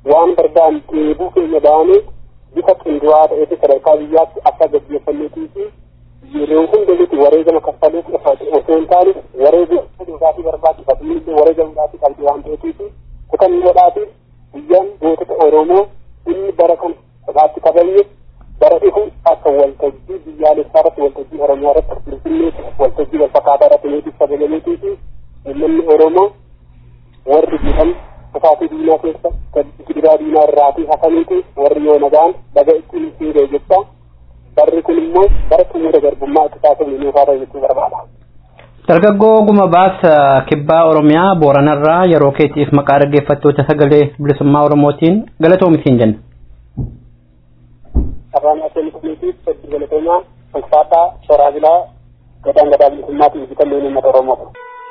E: waan barbaan deebuu keenya baanee bifa qindu'aa ta'etti sadarkaa biyyaatti akka gaggeeffanneetii fi yeroo hundatti wareegama kaffaluuf osoo hin taane wareegama dhugaatii barbaachifatu illee wareegama dhugaatii qabdi waan ta'eetii fi kutannoodhaafi guyyaan gootota Oromoo inni bara kan sabaatti kabajne bara dhufu akka waltajjii biyyaalessaa irratti waltajjii Oromoo irratti Finfinneetti waltajjii wal fakkaataa irratti meetii kabajamee fi uummanni Oromoo warri jedhan kufaatii diinaa keessa gidiraa diinaa irraatii hafaniiti warri yoo nagaan dhaga ittiin fiigee jechaa barri kun immoo bara xumura garbummaa itti taasifamu nuufaa ta'e jechuu barbaada.
C: Dargaggoo Gumabaas Kibbaa Oromiyaa Booranarraa yeroo keetiif maqaa dhaggeeffattoota sagalee bilisummaa Oromootiin galatoomitiin jenna.
E: Sarraan Aseemitiif hedduu galatoomaa Ulfaataa Shoraabilaa gadaan gadaa bilisummaatiin bitanneen uummata Oromoo.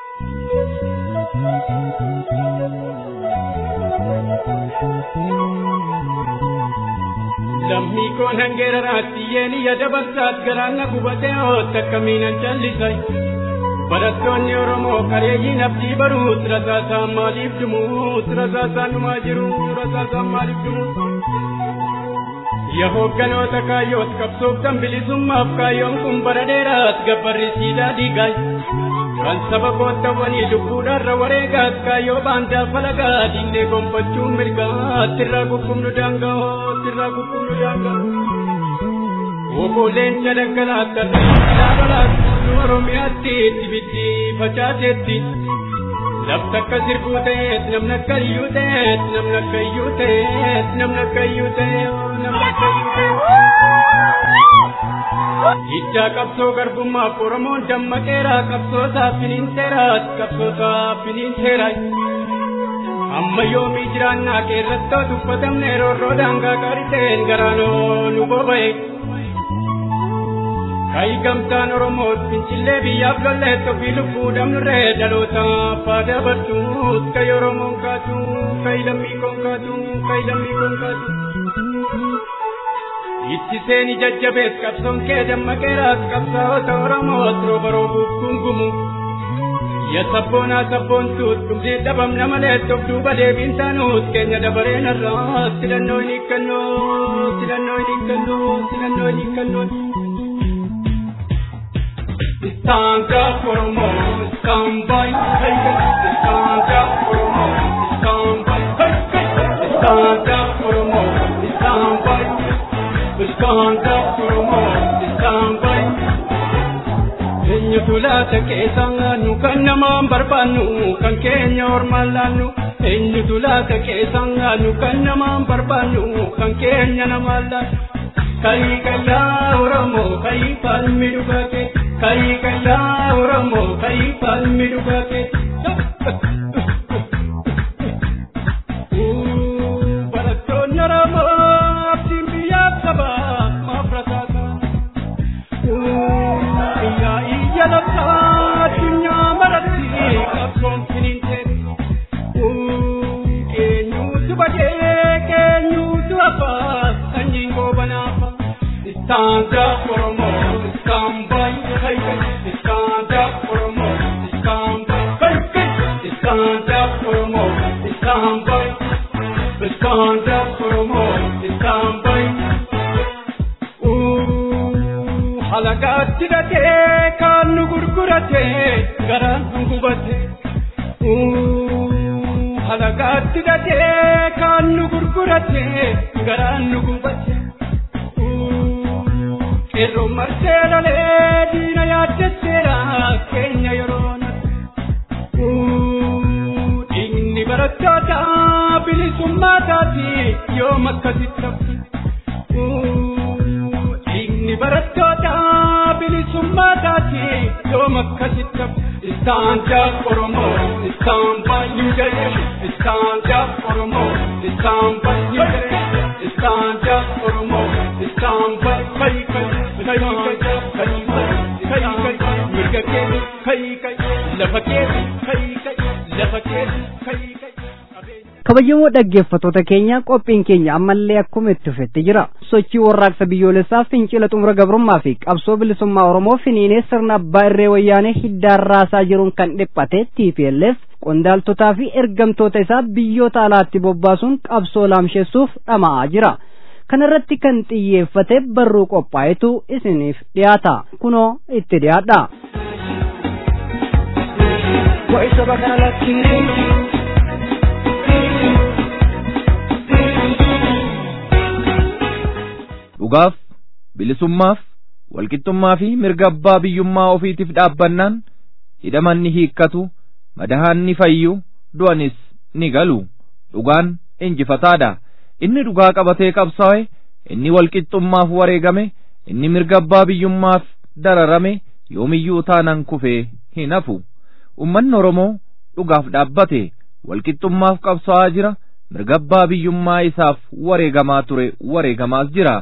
F: Lammii koon hangeera raatti yeeni yaada barsaat garaana gubatee hootta kamiinan callisay. Barattoonni Oromoo qareeyyiin abdii baruut rasaasaan maaliif dhumuut rasaasaan dhumaa jiruut rasaasaan maaliif dhumuut. Yaa hoogganoota kaayyoot qabsooftan bilisummaaf kaayyoon kun bara dheeraat gabbarri siidaa diigaay. Kan saba koottawwanii lubbuudhaarra wareegaat kaayyoo baandaa falagaa diinee gonfachuun mirgaat irraa gukkubnu daangaa irraa gukkubnu daangaa. Wokoleen jalagalaat tarree balaat Oromiyaatti ibiddi facaaseetti. Lafti akka sirbuu ta'eet namni akka iyyuu ta'eet namni akka iyyuu ta'eet namni akka iyyuu ta'eet namni akka iyyuu ta'eet. Hiddaa qabsoo garbummaaf Oromoon dammaqeera qabsootaaf finiinteeraat qabsootaaf finiinteeraay. Amma yoomii jiraannaa keerrattoo dubbatamne roorroo daangaa qaariteen garaanoo nu boba'e. Kai gamtaan Oromoo fincillee biyyaaf lolleet ofii lubbuu dhabnurree dhalootaaf faada bartuut kai Oromoon kaatu kai lammii koon kaatu kai lammii koon kaatu. Itti seeni jajjabees qabsoon kee dammaqeeraas qabsaa'ota Oromoos rooba roobuuf gungumu. Ya sabboonaa sabboontuut dhumdee dhabamna maleet of duuba deebiin taanuut keenya dabareen irraas filannoo hin hiikkannoo filannoo hin hiikkannoo filannoo hin hiikkannoo. Stand up for a moment, stand by, take it. Stand up for a moment, stand by, take it. Stand up for a moment, stand by. Stand up for a moment, stand by. Eenyu tulaata keessaa nu kan namaan barbaannu kan keenya ormaan laannu. Eenyu tulaata keessaa nu kan namaan barbaannu kan keenya namaan laannu. Kai kaya Oromoo kai falmi dhugate. Kai kaya Oromoo kai falmi dhugate. Barattoonni Oromoo abdiin biyyaaf sabaa maaf rasaasa. Iyyaa iyya lafaa addunyaa maratti qabsoon finiinteera. Keenyuutu badee keenyuutu hafaa sanyiin goobanaafa. Stand up for a moment, stand by, take it. Stand up for a moment, stand by, take it. Stand up for a moment, stand by. Stand up for a moment, stand by. Ooh, halagaatti datee kan nu gurgurate garaan nu gubate. Ooh, halagaatti datee kan nu gurgurate garaan nu gubate. Erro marseela lee diina yaaddeseera keenya yeroona. Dhiigni barattoota bilisummaa taati yoom akkasitti hafu. Dhiigni barattoota bilisummaa taati yoom akkasitti hafu. Stand up Oromoo, stand by New Generation. Stand up Oromoo, stand by New Generation. Stand up Oromoo, stand by Kai Kai. Kai kai kai kai kai mirga keeti kai kai lafa keeti kai kai lafa keeti kai kai.
B: Kabajamoo dhaggeeffattoota keenya qophiin keenya ammallee akkuma itti fufetti jira. Sochii warraaqsa biyyoolessaa fincila xumura gabrummaa fi qabsoo bilisummaa Oromoo finiinee sirna abbaa irree wayyaanee hiddaan raasaa jiruun kan dhiphate T P L F
C: qondaaltotaa fi ergamtoota isaa biyyoota alaatti bobbaasuun qabsoo laamsheessuuf dhama'aa jira. kanarratti kan xiyyeeffate barruu qophaa'etu isiniif dhiyaata kunoo itti dhiyaadha.
G: dhugaaf bilisummaaf walqixxummaa fi mirga abbaa biyyummaa ofiitiif dhaabbannaan hidhaman ni hiikkatu, madahaan ni fayyu, du'anis ni galu. dhugaan injifataadha. inni dhugaa qabatee qabsaa'e, inni walqixxummaaf wareegame, inni mirga abbaa biyyummaaf dararame yoomiyyuu taanaan kufee hin hafu. ummanni Oromoo dhugaaf dhaabbate walqixxummaaf qabsaa'aa jira, mirga abbaa biyyummaa isaaf wareegamaa ture wareegamaas jira.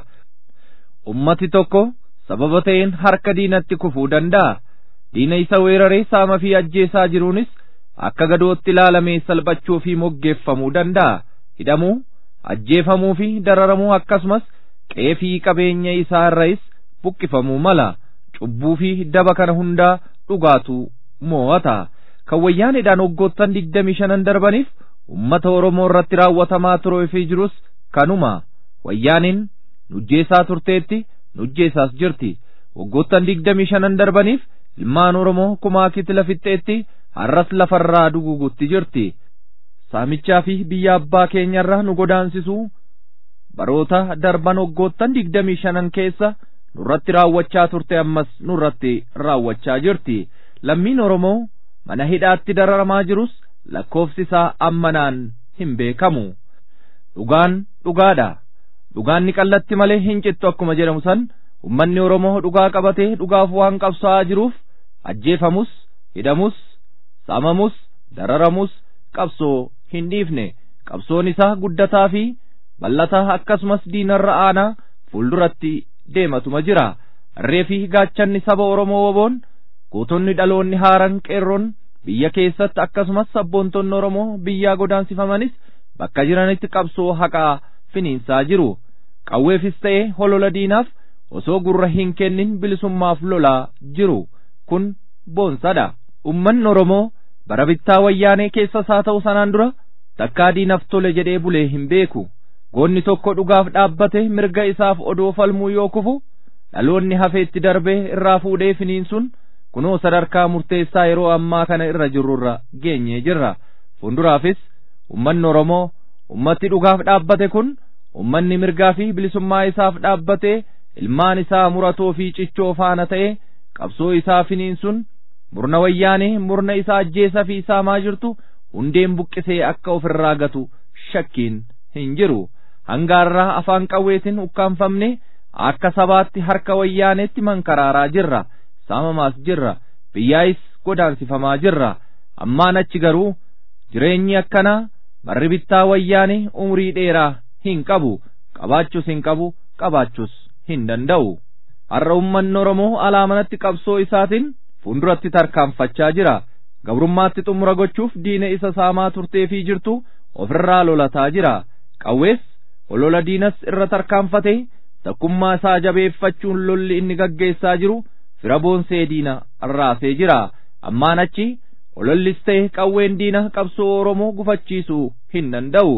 G: ummati tokko sababa ta'een harka diinatti kufuu danda'a. diina isa weeraree saama fi ajjeesaa jiruunis akka gadootti ilaalamee salphachuu fi moggeeffamuu danda'a. hidhamuu, ajjeefamuu fi dararamuu akkasumas qe'ee fi qabeenya isaa irraas buqqifamuu mala. cubbuu fi daba kana hundaa dhugaatu mo'ata. kan wayyaanedhaan waggoottan digdamii shanan darbaniif ummata Oromoo irratti raawwatamaa turee fi jirus kanuma. wayyaaniin nujjeessaa turteetti, nujjeessaas jirti. waggoottan digdamii shanan darbaniif ilmaan Oromoo kumaa kitila fixxeetti, har'as lafarraa dugugutti jirti. saamichaa fi biyya abbaa keenyarraa nu godaansisuu baroota darban waggoottan digdamii shanan keessa nurratti raawwachaa turte ammas nurratti raawwachaa jirti. lammiin Oromoo mana hidhaatti dararamaa jirus lakkoofsi isaa ammanaan hin beekamu. dhugaan dhugaadha. dhugaan ni qallatti malee hin cittu akkuma jedhamu san ummanni Oromoo dhugaa qabatee dhugaaf waan qabsaa'aa jiruuf ajjeefamus, hidhamus, saamamus, dararamus qabsoo hin dhiifne. qabsoon isaa guddataa fi bal'ataa akkasumas diinarra aanaa fuulduratti deematuma jira. harree fi gaachanni saba Oromoo woboon gootonni dhaloonni haaran qeerroon biyya keessatti akkasumas sabboontonni Oromoo biyyaa godaansifamanis bakka jiranitti qabsoo haqaa finiinsaa jiru. qawweefis ta'ee holola diinaaf osoo gurra hin kennin bilisummaaf lolaa jiru. kun boonsadha. ummanni Oromoo bara bittaa wayyaanee keessas haa ta'u sanaan dura takkaa diinaaf tole jedhee bulee hin beeku. goonni tokko dhugaaf dhaabbate mirga isaaf odoo falmuu yoo kufu dhaloonni hafeetti darbee irraa fuudhee finiinsuun kunoo sadarkaa murteessaa yeroo ammaa kana irra jirrurra geenyee jirra. fuulduraafis ummanni Oromoo ummatti dhugaaf dhaabbate kun ummanni mirgaa fi bilisummaa isaaf dhaabbatee ilmaan isaa muratoo fi cichoo faana ta'e qabsoo isaa finiinsuun murna wayyaanee murna isaa ajjeesa fi saamaa jirtu hundeen buqqisee akka ofirraa gatu shakkiin hin jiru. hangaarraa afaan qawweetiin ukkaanfamne akka sabaatti harka wayyaaneetti mankaraaraa jirra. saamamaas jirra. biyyaayis godaansifamaa jirra. ammaan achi garuu jireenyi akkanaa barri bittaa wayyaanee umrii dheeraa hin qabu. qabaachuus hin qabu, qabaachuus hin danda'u. har'a ummanni Oromoo alaamanatti qabsoo isaatiin fuulduratti tarkaanfachaa jira. gabrummaatti xumura gochuuf diina isa saamaa turtee fi jirtu ofirraa lolataa jira. qawwees olola diinas irra tarkaanfatee takkummaa isaa jabeeffachuun lolli inni gaggeessaa jiru fira boonsee diina arraasee jira. ammaan achi olollis ta'e qawween diina qabsoo Oromoo gufachiisuu hin danda'u.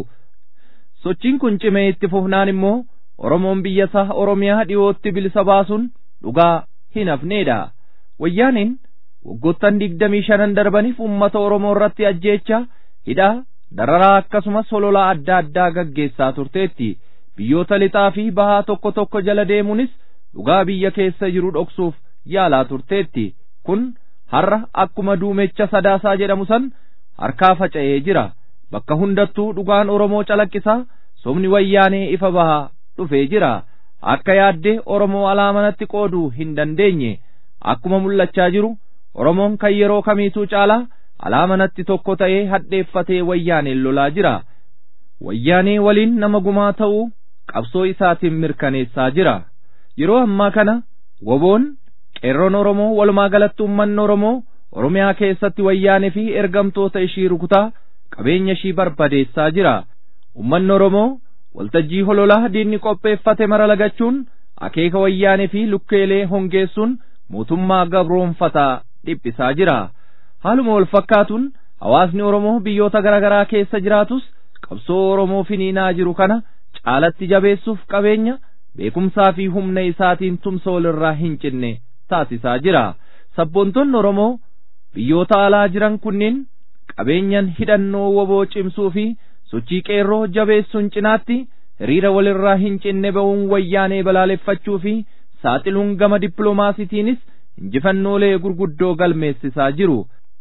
G: sochiin kun cimee itti fufnaan immoo Oromoon biyya isaa Oromiyaa dhiyootti bilisa baasuun dhugaa hin hafneedha. wayyaaniin waggoottan digdamii shanan darbaniif ummata Oromoo irratti ajjeechaa, hidhaa, dararaa akkasumas hololaa adda addaa gaggeessaa turteetti. biyyoota lixaa fi bahaa tokko tokko jala deemuunis dhugaa biyya keessa jiru dhoksuuf yaalaa turteetti. kun har'a akkuma duumecha sadaasaa jedhamu san harkaa faca'ee jira. bakka hundattuu dhugaan Oromoo calaqqisaa, sobni wayyaanee ifa bahaa dhufee jira. akka yaaddee Oromoo alaamanatti qooduu hin dandeenye. akkuma mul'achaa jiru Oromoon kan yeroo kamiituu caalaa alaamanatti tokko ta'ee hadheeffatee wayyaaneen lolaa jira. wayyaanee waliin nama gumaa ta'uu qabsoo isaatiin mirkaneessaa jira. yeroo ammaa kana woboon qeerroon Oromoo walumaa galatti ummanni Oromoo Oromiyaa keessatti wayyaanee fi ergamtoota ishii rukutaa qabeenya ishii barbadeessaa jira. ummanni Oromoo waltajjii hololaa diinni qopheeffate mara lagachuun akeeka wayyaanee fi lukkeelee hongeessuun mootummaa gabroonfataa dhiphisaa jira. haaluma wal fakkaatuun hawaasni Oromoo biyyoota garaagaraa keessa jiraatus qabsoo Oromoo finiinaa jiru kana caalatti jabeessuuf qabeenya beekumsaa fi humna isaatiin tumsa walirraa hin cinne taasisaa jira. Sabboontonni Oromoo biyyoota alaa jiran kunniin qabeenyan hidhannoo woboo cimsuu fi sochii qeerroo jabeessuun cinaatti hiriira walirraa hin cinne ba'uun wayyaanee balaaleffachuu fi saaxiluun gama dippiloomaasiitiinis injifannoolee gurguddoo galmeessisaa jiru.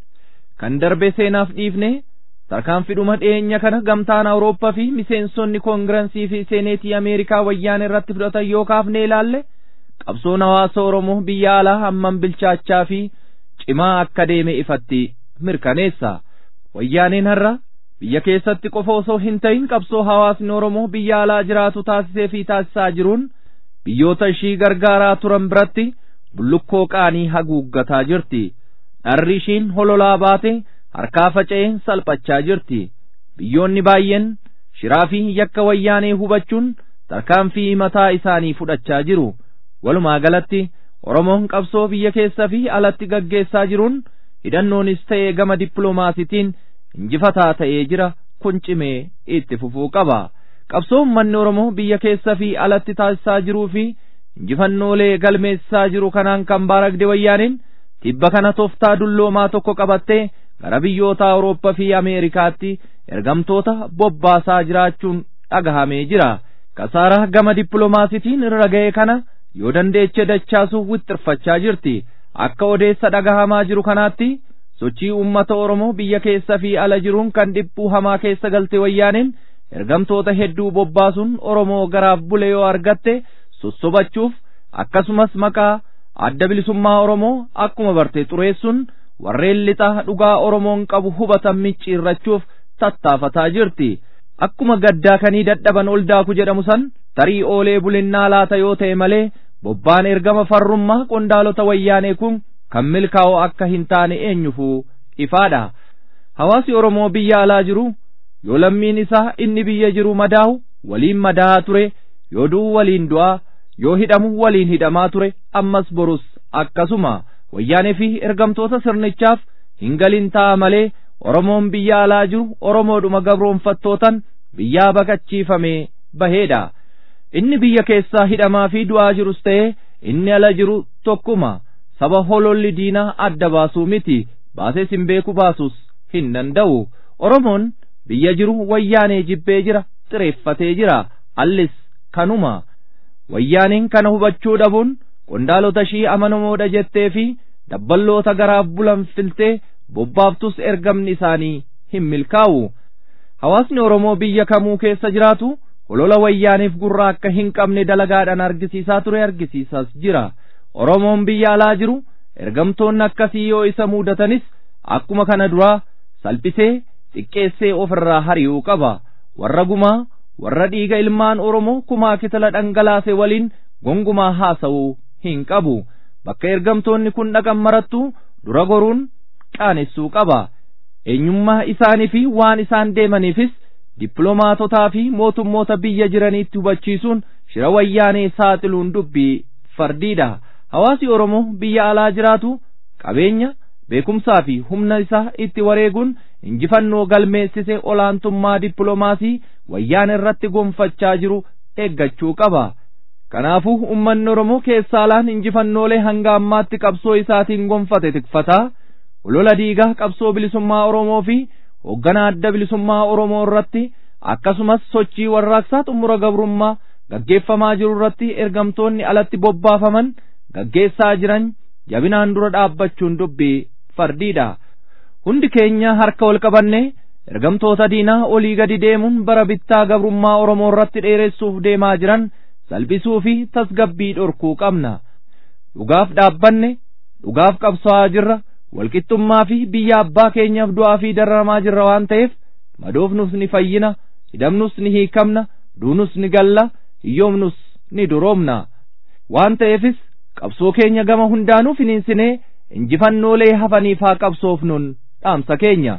G: Kan darbe seenaaf dhiifne tarkaanfidhuma dhiyeenya kana gamtaan Awurooppaa fi miseensonni koongirensii fi seeneetii Ameerikaa wayyaanee irratti fudhatan yoo kaafne ilaalle qabsoon hawaasa Oromoo biyya alaa hammam bilchaachaa fi cimaa akka deeme ifatti mirkaneessa. Wayyaaneen har'a biyya keessatti qofa osoo hin ta'in qabsoo hawaasni Oromoo biyya alaa jiraatu taasisee fi taasisaa jiruun biyyoota ishii gargaaraa turan biratti bullukkoo qaanii haguuggataa jirti. Dharri ishiin hololaa baate harkaa faca'ee salphachaa jirti. Biyyoonni baay'een shiraa fi yakka wayyaanee hubachuun tarkaanfii mataa isaanii fudhachaa jiru. Walumaa galatti Oromoon qabsoo biyya keessa fi alatti gaggeessaa jiruun hidhannoonis ta'ee gama dippiloomaasiitiin injifataa ta'ee jira. Kun cimee itti fufuu qaba. Qabsoo uummanni Oromoo biyya keessa fi alatti taasisaa jiruu fi injifannoolee galmeessisaa jiru kanaan kan baaragde wayyaaneen tibba kana tooftaa dulloomaa tokko qabattee gara biyyoota Awurooppaa fi Ameerikaatti ergamtoota bobbaasaa jiraachuun dhagahamee jira. Kasaaraa gama dippiloomaasiitiin irra ga'e kana yoo dandeeche dachaasuuf wixxirfachaa jirti. Akka odeessa dhagahamaa jiru kanaatti sochii uummata Oromoo biyya keessa fi ala jiruun kan dhiphuu hamaa keessa galte wayyaaneen ergamtoota hedduu bobbaasuun Oromoo garaaf bule yoo argatte sossobachuuf akkasumas maqaa adda bilisummaa Oromoo akkuma barte xureessuun warreen lixaa dhugaa Oromoon qabu hubatan micciirrachuuf tattaafataa jirti. Akkuma gaddaakanii dadhaban ol daaku jedhamu san tarii oolee bulinnaa laata yoo ta'e malee bobbaan ergama farrummaa qondaalota wayyaanee kun kan milkaa'oo akka hin taane eenyufuu ifaadha. Hawaasi Oromoo biyya alaa jiru yoo lammiin isaa inni biyya jiru madaa'u waliin madaa'aa ture, yoo du'u waliin du'aa, yoo hidhamu waliin hidhamaa ture. Ammas borus akkasuma wayyaanee fi ergamtoota sirnichaaf hin galin ta'a malee Oromoon biyya alaa jiru Oromoodhuma gabroonfattootan biyyaa baqachiifamee baheedha. Inni biyya keessaa hidhamaa fi du'aa jirus ta'e inni ala jiru tokkuma. Saba hololli diinaa adda baasuu miti, baasees hin beeku baasuus hin danda'u. Oromoon biyya jiru wayyaanee jibbee jira, xireeffatee jira. Allis kanuma. Wayyaaneen kana hubachuu dhabuun qondaalota ishii amanamoodha jettee fi dabballoota garaaf bulan filtee bobbaaftus ergamni isaanii hin milkaa'u. Hawaasni Oromoo biyya kamuu keessa jiraatu holola wayyaaniif gurra akka hin qabne dalagaadhaan argisiisaa ture, argisiisaas jira. Oromoon biyya alaa jiru ergamtoonni akkasii yoo isa mudatanis akkuma kana duraa salphisee xiqqeessee ofirraa hari'uu qaba. Warra gumaa, warra dhiiga ilmaan Oromoo kumaa kitala dhangalaase waliin gongumaa haasa'uu hin qabu. Bakka ergamtoonni kun dhaqan marattu dura goruun qaanessuu qaba. Eenyummaa isaanii fi waan isaan deemaniifis dippiloomaatotaa fi mootummoota biyya jiraniitti hubachiisuun shira wayyaanee saaxiluun dubbii fardiidha. Hawaasi Oromoo biyya alaa jiraatu qabeenya, beekumsaa fi humna isaa itti wareeguun injifannoo galmeessise olaantummaa dippiloomaasii wayyaanee irratti gonfachaa jiru eeggachuu qaba. Kanaafuu uummanni Oromoo keessaa alaan injifannoolee hanga ammaatti qabsoo isaatiin gonfate tikfataa olola diigaa qabsoo bilisummaa Oromoo fi hoogganaa adda bilisummaa Oromoo irratti akkasumas sochii warraaqsaa xumura gabrummaa gaggeeffamaa jiru irratti ergamtoonni alatti bobbaafaman gaggeessaa jiran jabinaan dura dhaabbachuun dubbii fardiidha. Hundi keenya harka wal qabannee ergamtoota diinaa olii gadi deemuun bara bittaa gabrummaa Oromoo irratti dheeressuuf deemaa jiran salphisuu fi tasgabbii dhorkuu qabna. Dhugaaf dhaabbanne, dhugaaf qabsaa'aa jirra. Walqixxummaa fi biyya abbaa keenyaaf du'aa fi dararamaa jirra waan ta'eef madoofnus ni fayyina, hidhamnus ni hiikamna, duunus ni galla, hiyyoomnus ni duroomna. Waan ta'eefis qabsoo keenya gama hundaanuu finiinsinee injifannoolee hafaniif haa qabsoofnuun dhaamsa keenya.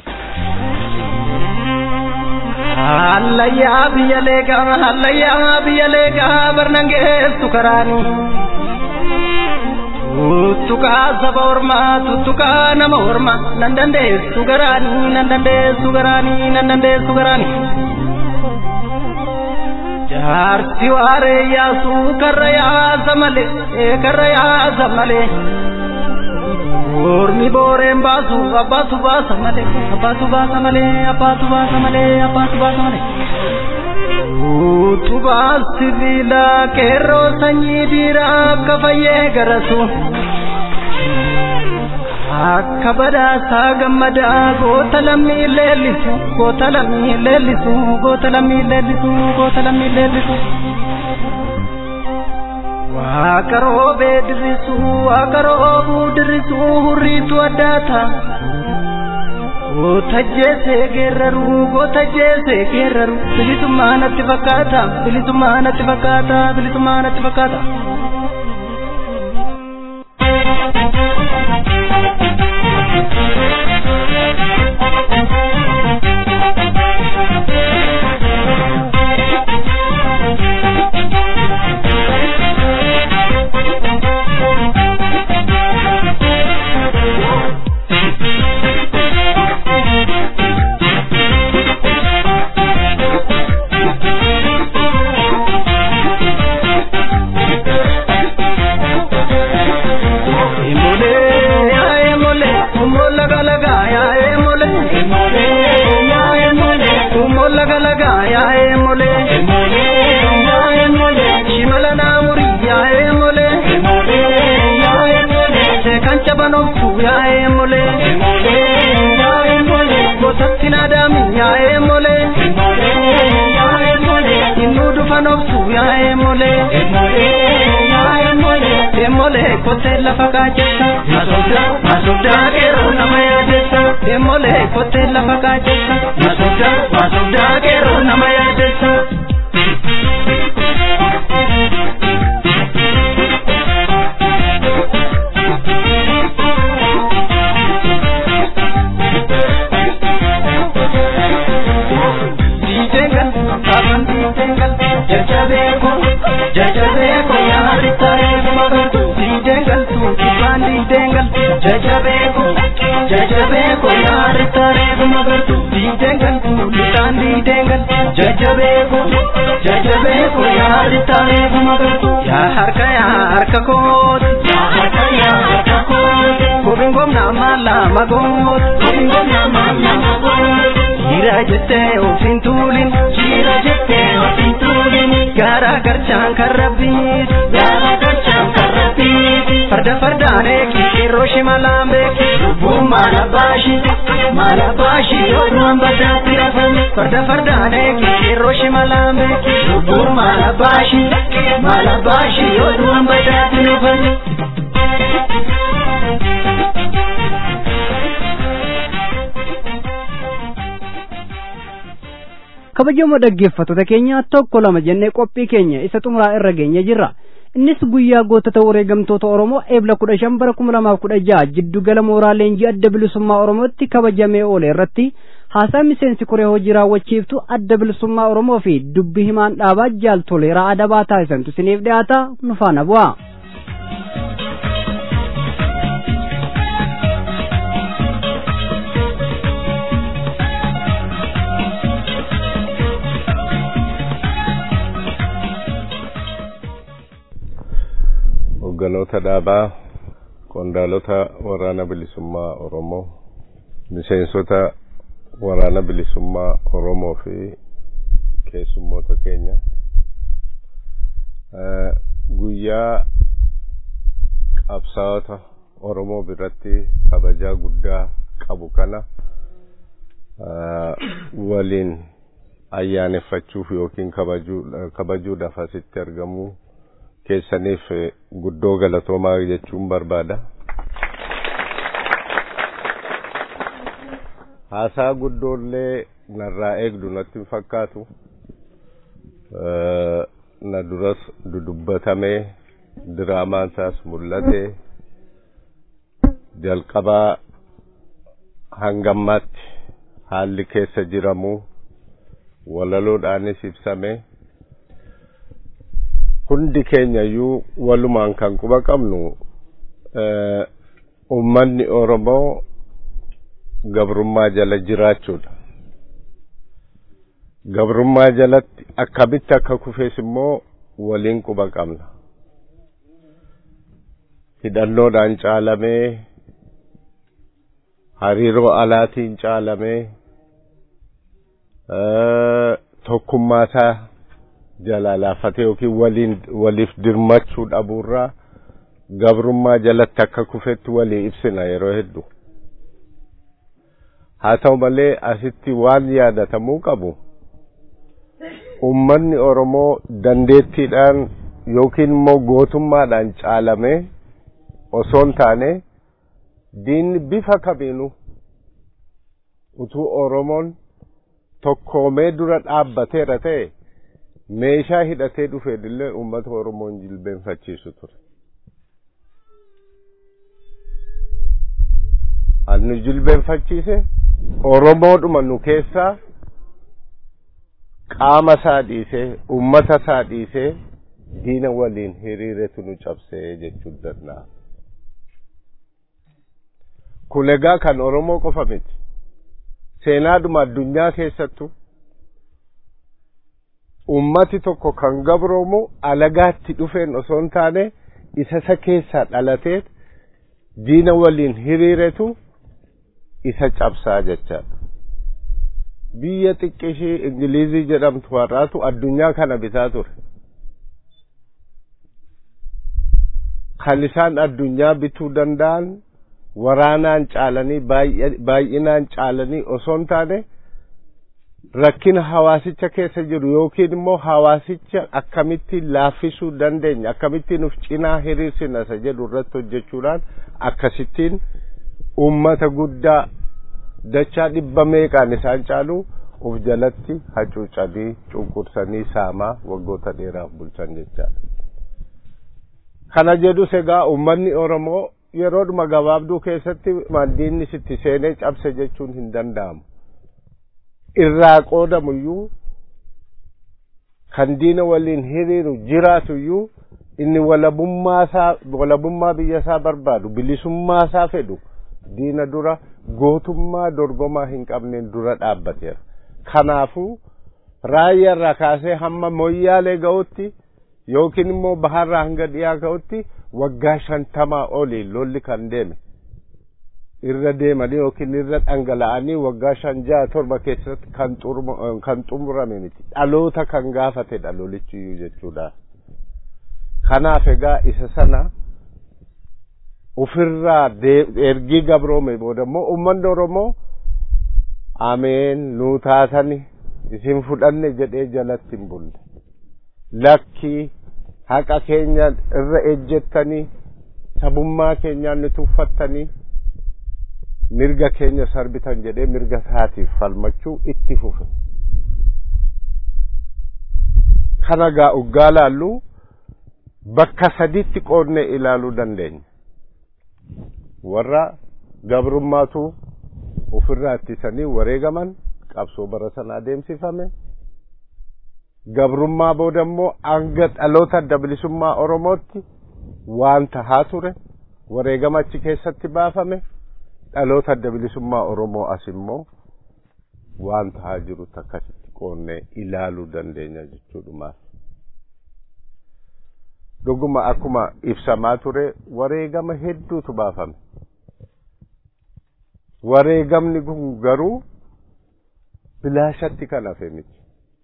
H: Hallayyaa biyya leeqaa, hallayyaa biyya leeqaa barnaan geessu karaanii. Tuttuqaa saba ormaa tuttuqaa nama ormaa nan dandeessu garaanii nan dandeessu garaanii nan dandeessu garaanii. Jaarsi waaree yaasuu karra yaasa malee karra yaasa malee. Ormi booreen baasu abbaatu baasa malee abbaatu baasa malee abbaatu baasa malee abbaatu baasa malee. Utubaa sibiilaa qeerroo sanyii dhiiraa akka fayyee garasu. Akka badhaasaa gammadaa goota lammii leellisu goota lammii leellisu goota lammii leellisu goota lammii leellisu. Waaqa roobee dirrisu waaqa roobuu dirrisu hurriitu addaata. Goota jeesee geeraru goota jeesee geeraru bilisummaa natti fakkaata bilisummaa natti fakkaata bilisummaa natti fakkaata. Kotela fakajesa, masofda, masofda kero nama yadesa. Emole kotela fakajesa, masofda, masofda kero nama yadesa. Dijengal, kapan dijengal, jajabeko, jajabeko ya haritare kumagatu. Dijengal tu kibandi dengal, jajabeko, jajabeko ya haritare kumagatu. Dijengal tu litandi dengal, jajabeko, jajabeko ya haritare kumagatu. Ya harka ya harka kot, ya harka ya harka kot. Kubingom nama lama kot, kubingom nama lama kot. Jira jette ofin tulin, jira jette ofin tulin. Gara garchan karabit, gara garchan karabit. Farda fardane ki kiroshi malambe ki rubu malabashi, malabashi yodwan badati rafan. Farda fardane ki kiroshi malambe ki rubu malabashi, malabashi yodwan badati rafan.
C: Kabajamoo dhaggeeffattoota keenya tokko lama jennee qophii keenya isa xumuraa irra geenye jirra. Innis guyyaa gootota wareegamtoota Oromoo eebla kudha shan bara kuma lamaaf kudha jaha jiddu gala mooraa leenjii adda bilisummaa Oromootti kabajamee oole irratti haasaa miseensi koree hojii raawwachiiftu adda bilisummaa Oromoo fi dubbi himaan dhaabaa jaal Toleeraa Adabaa taasisantu isiniif dhiyaata nu faana bu'aa.
I: Hogganoota dhaabaa, qondaalota waraana bilisummaa Oromoo, miseensota waraana bilisummaa Oromoo fi keessummoota keenya. Guyyaa qabsaa'ota Oromoo biratti kabajaa guddaa qabu kana waliin ayyaaneffachuuf yookiin kabajuudhaaf asitti argamuu keessaniif guddoo galatoomaa jechuun barbaada. Haasaa guddoollee narraa eegdu natti hin fakkaatu. Na duras dudubbatamee diraamaan isaas mul'ate. Jalqabaa hangammaatti haalli keessa jiramu walaloodhaanis ibsame. Hundi keenya iyyuu walumaan kan quba qabnu ummanni Oromoo gabrummaa jala jiraachuudha. Gabrummaa jalatti akkamitti akka kufees immoo waliin quba qabna. Hidhannoodhaan caalamee, hariiroo alaatiin caalamee, tokkummaasaa jalaa laafatee yookiin waliin waliif dirmachuu dhabuurraa gabrummaa jalatti akka kufetti walii ibsina yeroo hedduu. Haa ta'u malee asitti waan yaadatamuu qabu ummanni Oromoo dandeettiidhaan yookiin immoo gootummaadhaan caalamee osoo hin taane diinni bifa kamiinuu utuu Oromoon tokkoomee dura dhaabbateera ta'e meeshaa hidhatee dhufee illee uummata Oromoon jilbeenfachiisu ture. Annu jilbeenfachiise Oromoodhuma nu keessaa qaama isaa dhiisee uummata isaa dhiisee diina waliin hiriiretu nu cabsee jechuu danda'a. Kun egaa kan Oromoo qofa miti. Seenaadhuma addunyaa keessattuu ummati tokko kan gabroomu alagaatti dhufeen osoo hin taane isa isa keessaa dhalatee diina waliin hiriiretu isa cabsaa jechaadha. Biyya xiqqishii Ingilizii jedhamtu har'aatu addunyaa kana bitaa ture. Kan isaan addunyaa bituu danda'an waraanaan caalanii baay'inaan caalanii osoo hin taane rakkina hawaasicha keessa jiru yookiin immoo hawaasicha akkamittiin laaffisuu dandeenya akkamittiin uf cinaa hiriirsina isa jedhu irratti hojjechuudhaan akkasittiin ummata guddaa dachaa dhibba meeqaan isaan caalu uf jalatti hacuucanii cunqursanii saamaa waggoota dheeraaf bulchan jechaadha. Kana jedhus egaa ummanni Oromoo yeroodhuma gabaabduu keessatti diinni sitti seenee cabse jechuun hin danda'amu. Irraa qoodamuyyuu kan diina waliin hiriiru jiraatuyyuu inni walabummaa walabummaa biyya isaa barbaadu bilisummaa isaa fedhu diina dura gootummaa dorgomaa hin qabneen dura dhaabbateera. Kanaafuu raayyaa irraa kaasee hamma Moyyaalee ga'utti yookiin immoo baharraa hanga dhiyaa ga'utti waggaa shantamaa olii lolli kan deeme irra deemanii yookiin irra dhangala'anii waggaa shan ja'a torba keessatti kan kan xumurame miti dhaloota kan gaafate dhalolichiyyuu jechuudha. Kanaaf egaa isa sana ofirraa ergii gabroome boodammoo uummanni Oromoo ameen nuu taatani isin fudhanne jedhee jalatti hin bulle. Lakkii haqa keenya irra ejjettanii sabummaa keenyaan ni tuffattanii mirga keenya sarbitan jedhee mirga isaatiif falmachuu itti fufe. Kana gaa uggaa laallu bakka sadiitti qoodne ilaaluu dandeenya. Warra gabrummaatu ofirraa ittisanii wareegaman qabsoo bara sana adeemsifame. Gabrummaa boodammoo hanga dhaloota adda bilisummaa Oromootti waan tahaa ture wareegama achi keessatti baafame. Dhaloota adda bilisummaa Oromoo as immoo waan tahaa jirutti akkasitti qoonnee ilaaluu dandeenya jechuudhumaaf. Dhuguma akkuma ibsamaa ture wareegama hedduutu baafame. Wareegamni kun garuu bilaashatti kan hafe miti.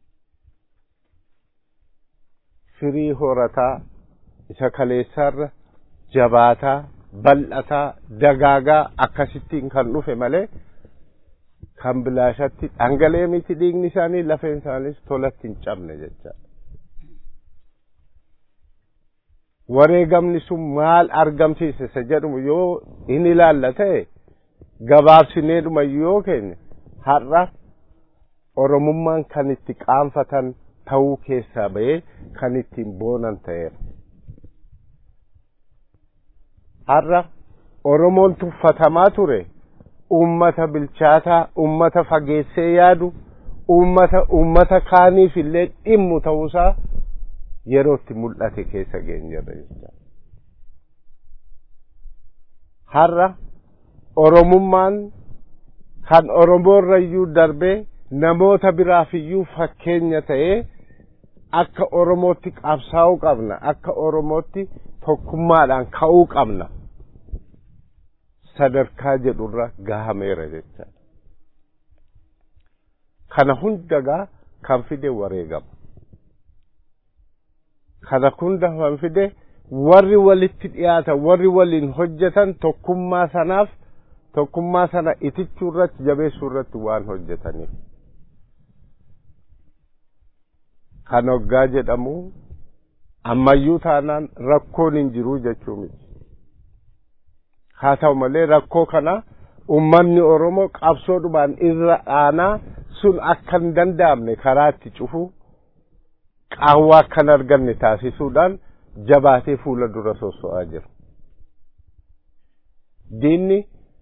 I: Firii horataa isa kaleessaarra jabaataa bal'ataa dagaagaa akkasittiin kan dhufe malee kan bilaashatti dhangalee miti dhiigni isaanii lafeen isaaniis tolatti hin cabne jecha. Wareegamni sun maal argamsiise isa jedhamu yoo hin ilaalla ta'e gabaabsineedhuma yoo keenya har'a Oromummaan kan itti qaanfatan ta'uu keessaa bahee kan ittiin boonan ta'eera. Har'a Oromoon tuffatamaa ture ummata bilchaataa ummata fageessee yaadu ummata ummata kaaniif illee dhimmu ta'uusaa yerootti mul'ate keessa geenyerra jechuudha. har'a oromummaan kan oromoorrayyuu darbee namoota biraafiyyuu fakkeenya ta'ee akka oromootti qabsaa'uu qabna akka oromootti tokkummaadhaan ka'uu qabna sadarkaa jedhurra gahameera jecha kana hundagaa kan fide wareegama kana hunda kan fide warri walitti dhiyaata warri waliin hojjetan tokkummaa sanaaf tokkummaa sana itichuu irratti jabeessuu irratti waan hojjetaniif kan hoggaa jedhamu ammayyuu taanaan rakkoon hin jiru jechuu miti haa ta'u malee rakkoo kana ummanni oromoo qabsoodhumaan irra aanaa sun akka hin danda'amne karaatti cufu qaawwaa akka hin arganne taasisuudhaan jabaatee fuula dura sosso'aa jira diinni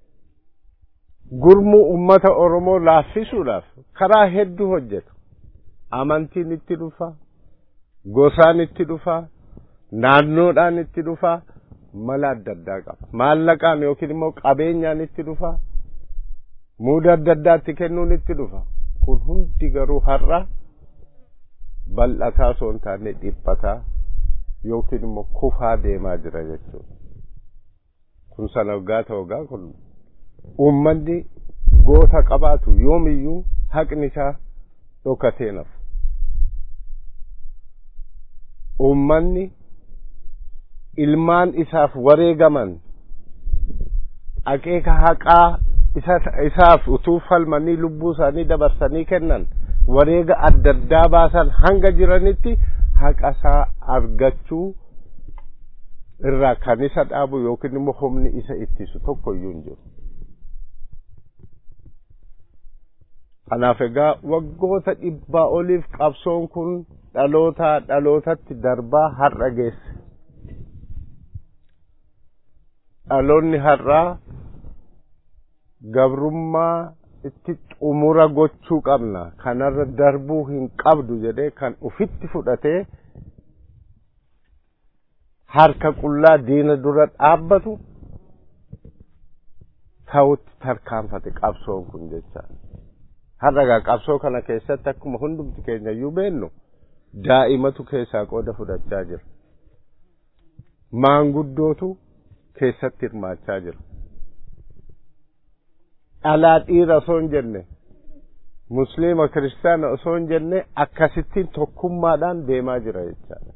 I: gurmuu ummata oromoo laaffisuudhaaf karaa hedduu hojjeta amantiin itti dhufa gosaan itti dhufa naannoodhaan itti dhufa mala adda addaa qaba maallaqaan yookiin immoo qabeenyaan itti dhufa muuda adda addaatti kennuun itti dhufa kun hundi garuu har'a bal'ataa osoo hin taane dhiphataa yookiin immoo kufaa deemaa jira jechuudha kun sana waggaa ta'u waggaa kun uummanni goota qabaatu yoomiyyuu haqni isaa dhokatee nafu uummanni ilmaan isaaf wareegaman akeeka haqaa isaaf utuu falmanii lubbuu isaanii dabarsanii kennan wareega adda addaa baasan hanga jiranitti haqa isaa argachuu irraa kan isa dhaabu yookiin immoo humni isa ittisu tokko iyyuu hin jiru. Kanaaf egaa waggoota dhibbaa oliif qabsoon kun dhalootaa dhalootatti darbaa har'a geesse. Dhaloonni har'aa gabrummaa itti xumura gochuu qabna kanarra darbuu hin qabdu jedhee kan ufitti fudhatee harka qullaa diina dura dhaabbatu ta'utti tarkaanfate qabsoon kun jecha har'a qabsoo kana keessatti akkuma hundumti keenya iyyuu beennu daa'imatu keessaa qooda fudhachaa jira maanguddootu keessatti hirmaachaa jira dhalaa dhiira osoo hin jenne musliima kiristaana osoo hin jenne akkasittiin tokkummaadhaan deemaa jira jechaadha.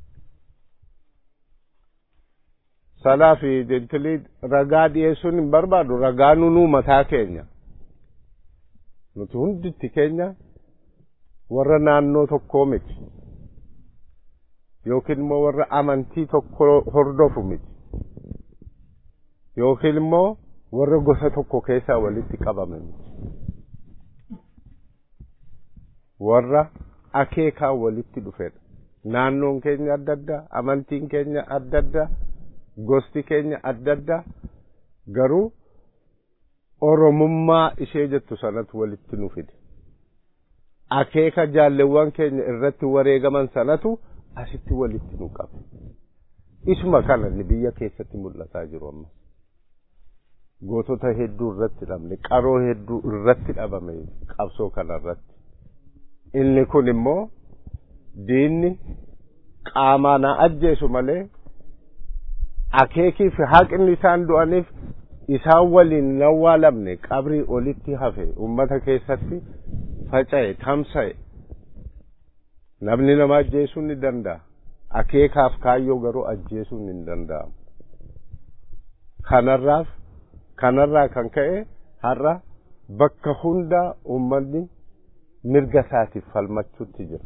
I: Salaa fi jentilii ragaa dhiyeessuun hin barbaadu ragaa nunuu mataa keenya nuti hunditti keenya warra naannoo tokkoo miti yookiin immoo warra amantii tokko hordofu miti yookiin immoo warra gosa tokko keessaa walitti qabame miti warra akeekaa walitti dhufedha naannoon keenya adda addaa amantiin keenya adda addaa gosti keenya adda addaa garuu oromummaa ishee jettu sanatu walitti nu fide akeeka jaalleewwan keenya irratti wareegaman sanatu asitti walitti nu qabe isuma kana ni biyya keessatti mul'ataa jiru amma gootota hedduu irratti dhabne qaroo hedduu irratti dhabame qabsoo kana irratti inni kun immoo diinni qaamaan ajjeesu malee akeekii fi haqni isaan du'aniif isaan waliin nawwaalamne qabrii olitti hafe ummata keessatti faca'e tamsa'e namni nama ajjeesuun ni danda'a akeekaaf kaayyoo garuu ajjeesuun hin danda'amu kanarraaf kanarraa kan ka'e har'a bakka hunda ummanni mirga isaatiif falmachuutti jira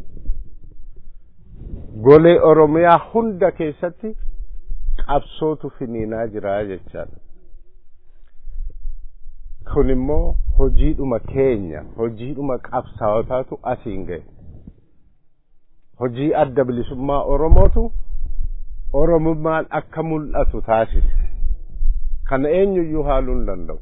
I: golee oromiyaa hunda keessatti qabsootu finiinaa jira jechaadha kun immoo hojiidhuma keenya hojiidhuma qabsaa'otaatu asiin ga'e hojii adda bilisummaa oromootu oromummaan akka mul'atu taasise kana eenyuyyuu haaluu hin danda'u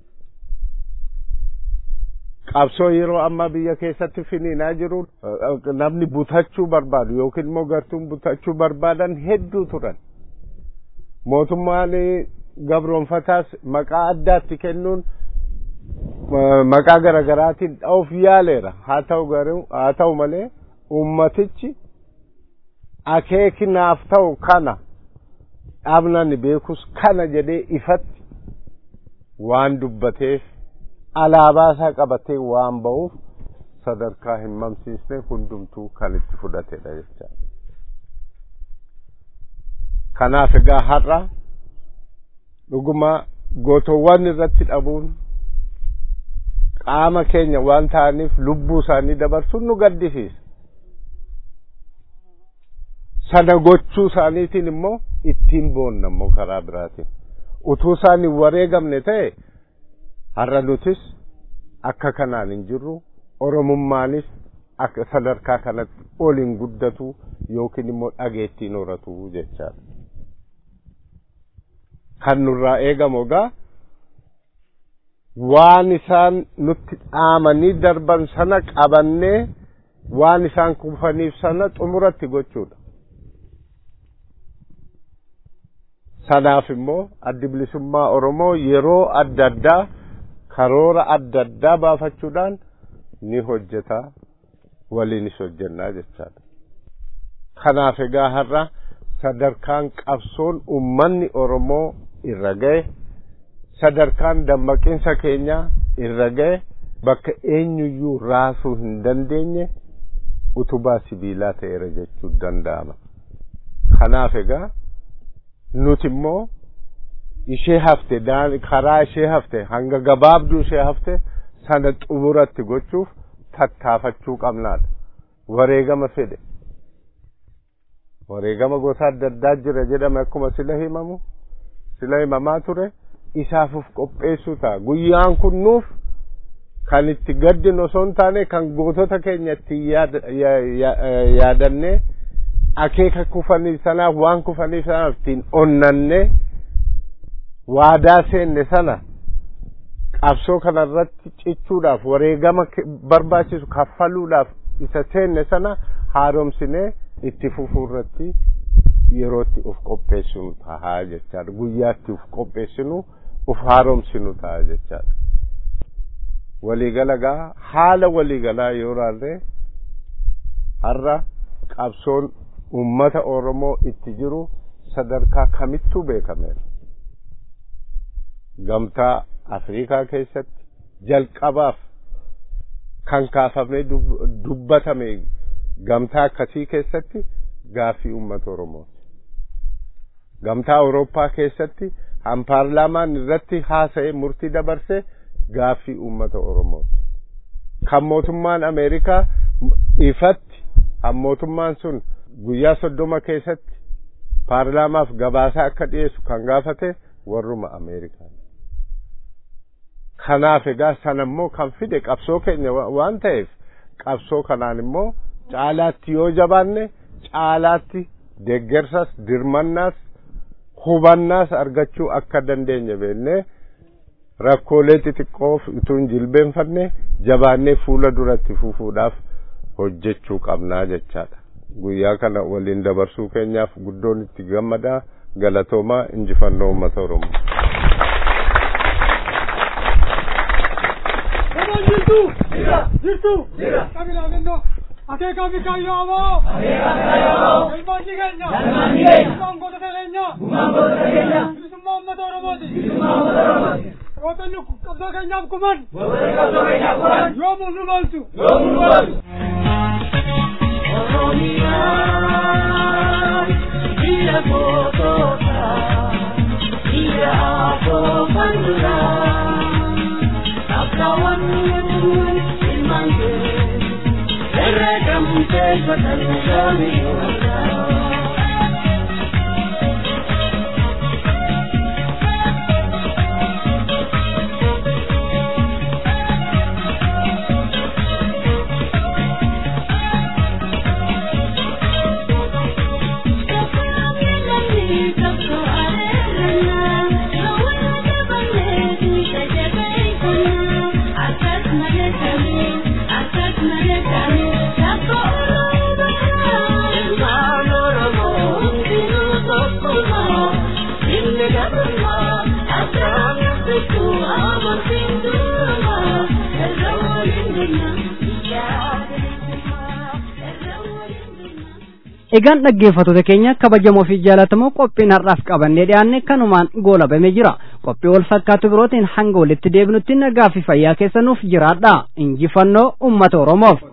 I: qabsoo yeroo ammaa biyya keessatti finiinaa jiru namni butachuu barbaadu yookiin immoo gartuun butachuu barbaadan hedduu turan mootummaan gabroonfataas maqaa addaatti kennuun maqaa garaagaraatiin dha'uuf yaaleera. Haa ta'u garuu haa ta'u malee ummatichi akeekinaaf ta'u kana dhaabnaan beekus kana jedhee ifatti waan dubbateef alaabaa isaa qabatee waan ba'uuf sadarkaa hin mamsiisne hundumtuu kan itti fudhatedha jecha. Kanaaf egaa har'a dhuguma gootowwan irratti dhabuun qaama keenya waan ta'aniif lubbuu isaanii dabarsuun nu gaddisiisa. Sana gochuu isaaniitiin immoo ittiin boonna immoo karaa biraatiin. Utuu isaan hin wareegamne ta'e har'a nutis akka kanaan hin jirru Oromummaanis akka sadarkaa kanatti ol hin guddatu yookiin immoo dhageettiin horatu jechaadha. Kan nurraa eegamu egaa waan isaan nutti dhaamanii darban sana qabannee waan isaan kufaniif sana xumuratti gochuudha. Sanaaf immoo addi bilisummaa Oromoo yeroo adda addaa karoora adda addaa baafachuudhaan ni hojjeta waliinis hojjennaa jechaadha. Kanaaf egaa har'a sadarkaan qabsoon ummanni Oromoo irra ga'e sadarkaan dammaqinsa keenya irra ga'e bakka eenyuyyuu raasuu hin dandeenye utubaa sibiilaa ta'eera jechuu danda'ama. Kanaaf egaa nuti immoo ishee hafte karaa ishee hafte hanga gabaabduu ishee hafte sana xumuratti gochuuf tattaafachuu qabnaadha. Wareegama fedhe wareegama gosa adda addaa jira jedhame akkuma sila himamu sila himamaa ture isaafuuf qopheessuu ta'a. Guyyaan kun nuuf kan itti gaddinu osoo hin taane kan gootota keenya itti yaadannee akeeka kufaniif sanaaf waan kufaniif sanaaf ittiin onnanne waadaa seenne sana qabsoo kanarratti cichuudhaaf wareegama barbaachisu kaffaluudhaaf isa seenne sana haaromsinee itti fufuurratti yerootti uf qopheessinu ta'a jechaadha. Guyyaatti uf qopheessinu uf haaromsinu ta'a jechaadha. Waliigalagaa haala waliigalaa yoo ilaalle har'a qabsoon ummata Oromoo itti jiru sadarkaa kamittuu beekameera. Gamtaa Afrikaa keessatti jalqabaaf kan kaafamee dubbatame gamtaa akkasii keessatti gaaffii ummata Oromooti. Gamtaa Awurooppaa keessatti han paarlaamaan irratti haasa'ee murtii dabarse gaaffii ummata Oromooti. Kan mootummaan Ameerikaa ifatti han mootummaan sun guyyaa soddoma keessatti paarlaamaaf gabaasaa akka dhiyeessu kan gaafate warruma Ameerikaa. Kanaaf egaa sana immoo kan fide qabsoo keenya waan ta'eef qabsoo kanaan immoo caalaatti yoo jabaanne caalaatti deeggarsas dirmannaas hubannaas argachuu akka dandeenye beekne rakkoolee xixiqqoof utuu hin jilbeenfanne jabaannee fuula duratti fufuudhaaf hojjechuu qabnaa jechaadha. Guyyaa kana waliin dabarsuu keenyaaf guddoon itti gammada. Galatoomaa. Injifannoo uummata Oromoo.
J: Jirtu jirtu kabila minno akeeka bikaayyaawoo akeeka bikaayyaawoo ilmaanni keenya ilmaanni keenya ilmaan goota keenya ilmaan goota keenya bilisummaa uummata Oromooti bilisummaa uummata Oromooti gootanni qabsoo keenyaaf kuman gootanni qabsoo keenyaaf kuman yoomuu nu oolchu yoomuu nu oolchu Oromiyaa biyya gootota biyya afoofannuraa Kawan ilmangke, eragam kesatan kami Never mind.
C: Egaan dhaggeeffattoota keenya kabajamoo fi jaalatamoo qophiin har'aaf qabannee dhiyaanne kanumaan goolabamee jira. Qophii wal fakkaatu birootiin hanga walitti deebinutti nagaa fi fayyaa keessanuuf jiraadha. Injifannoo uummata Oromoof.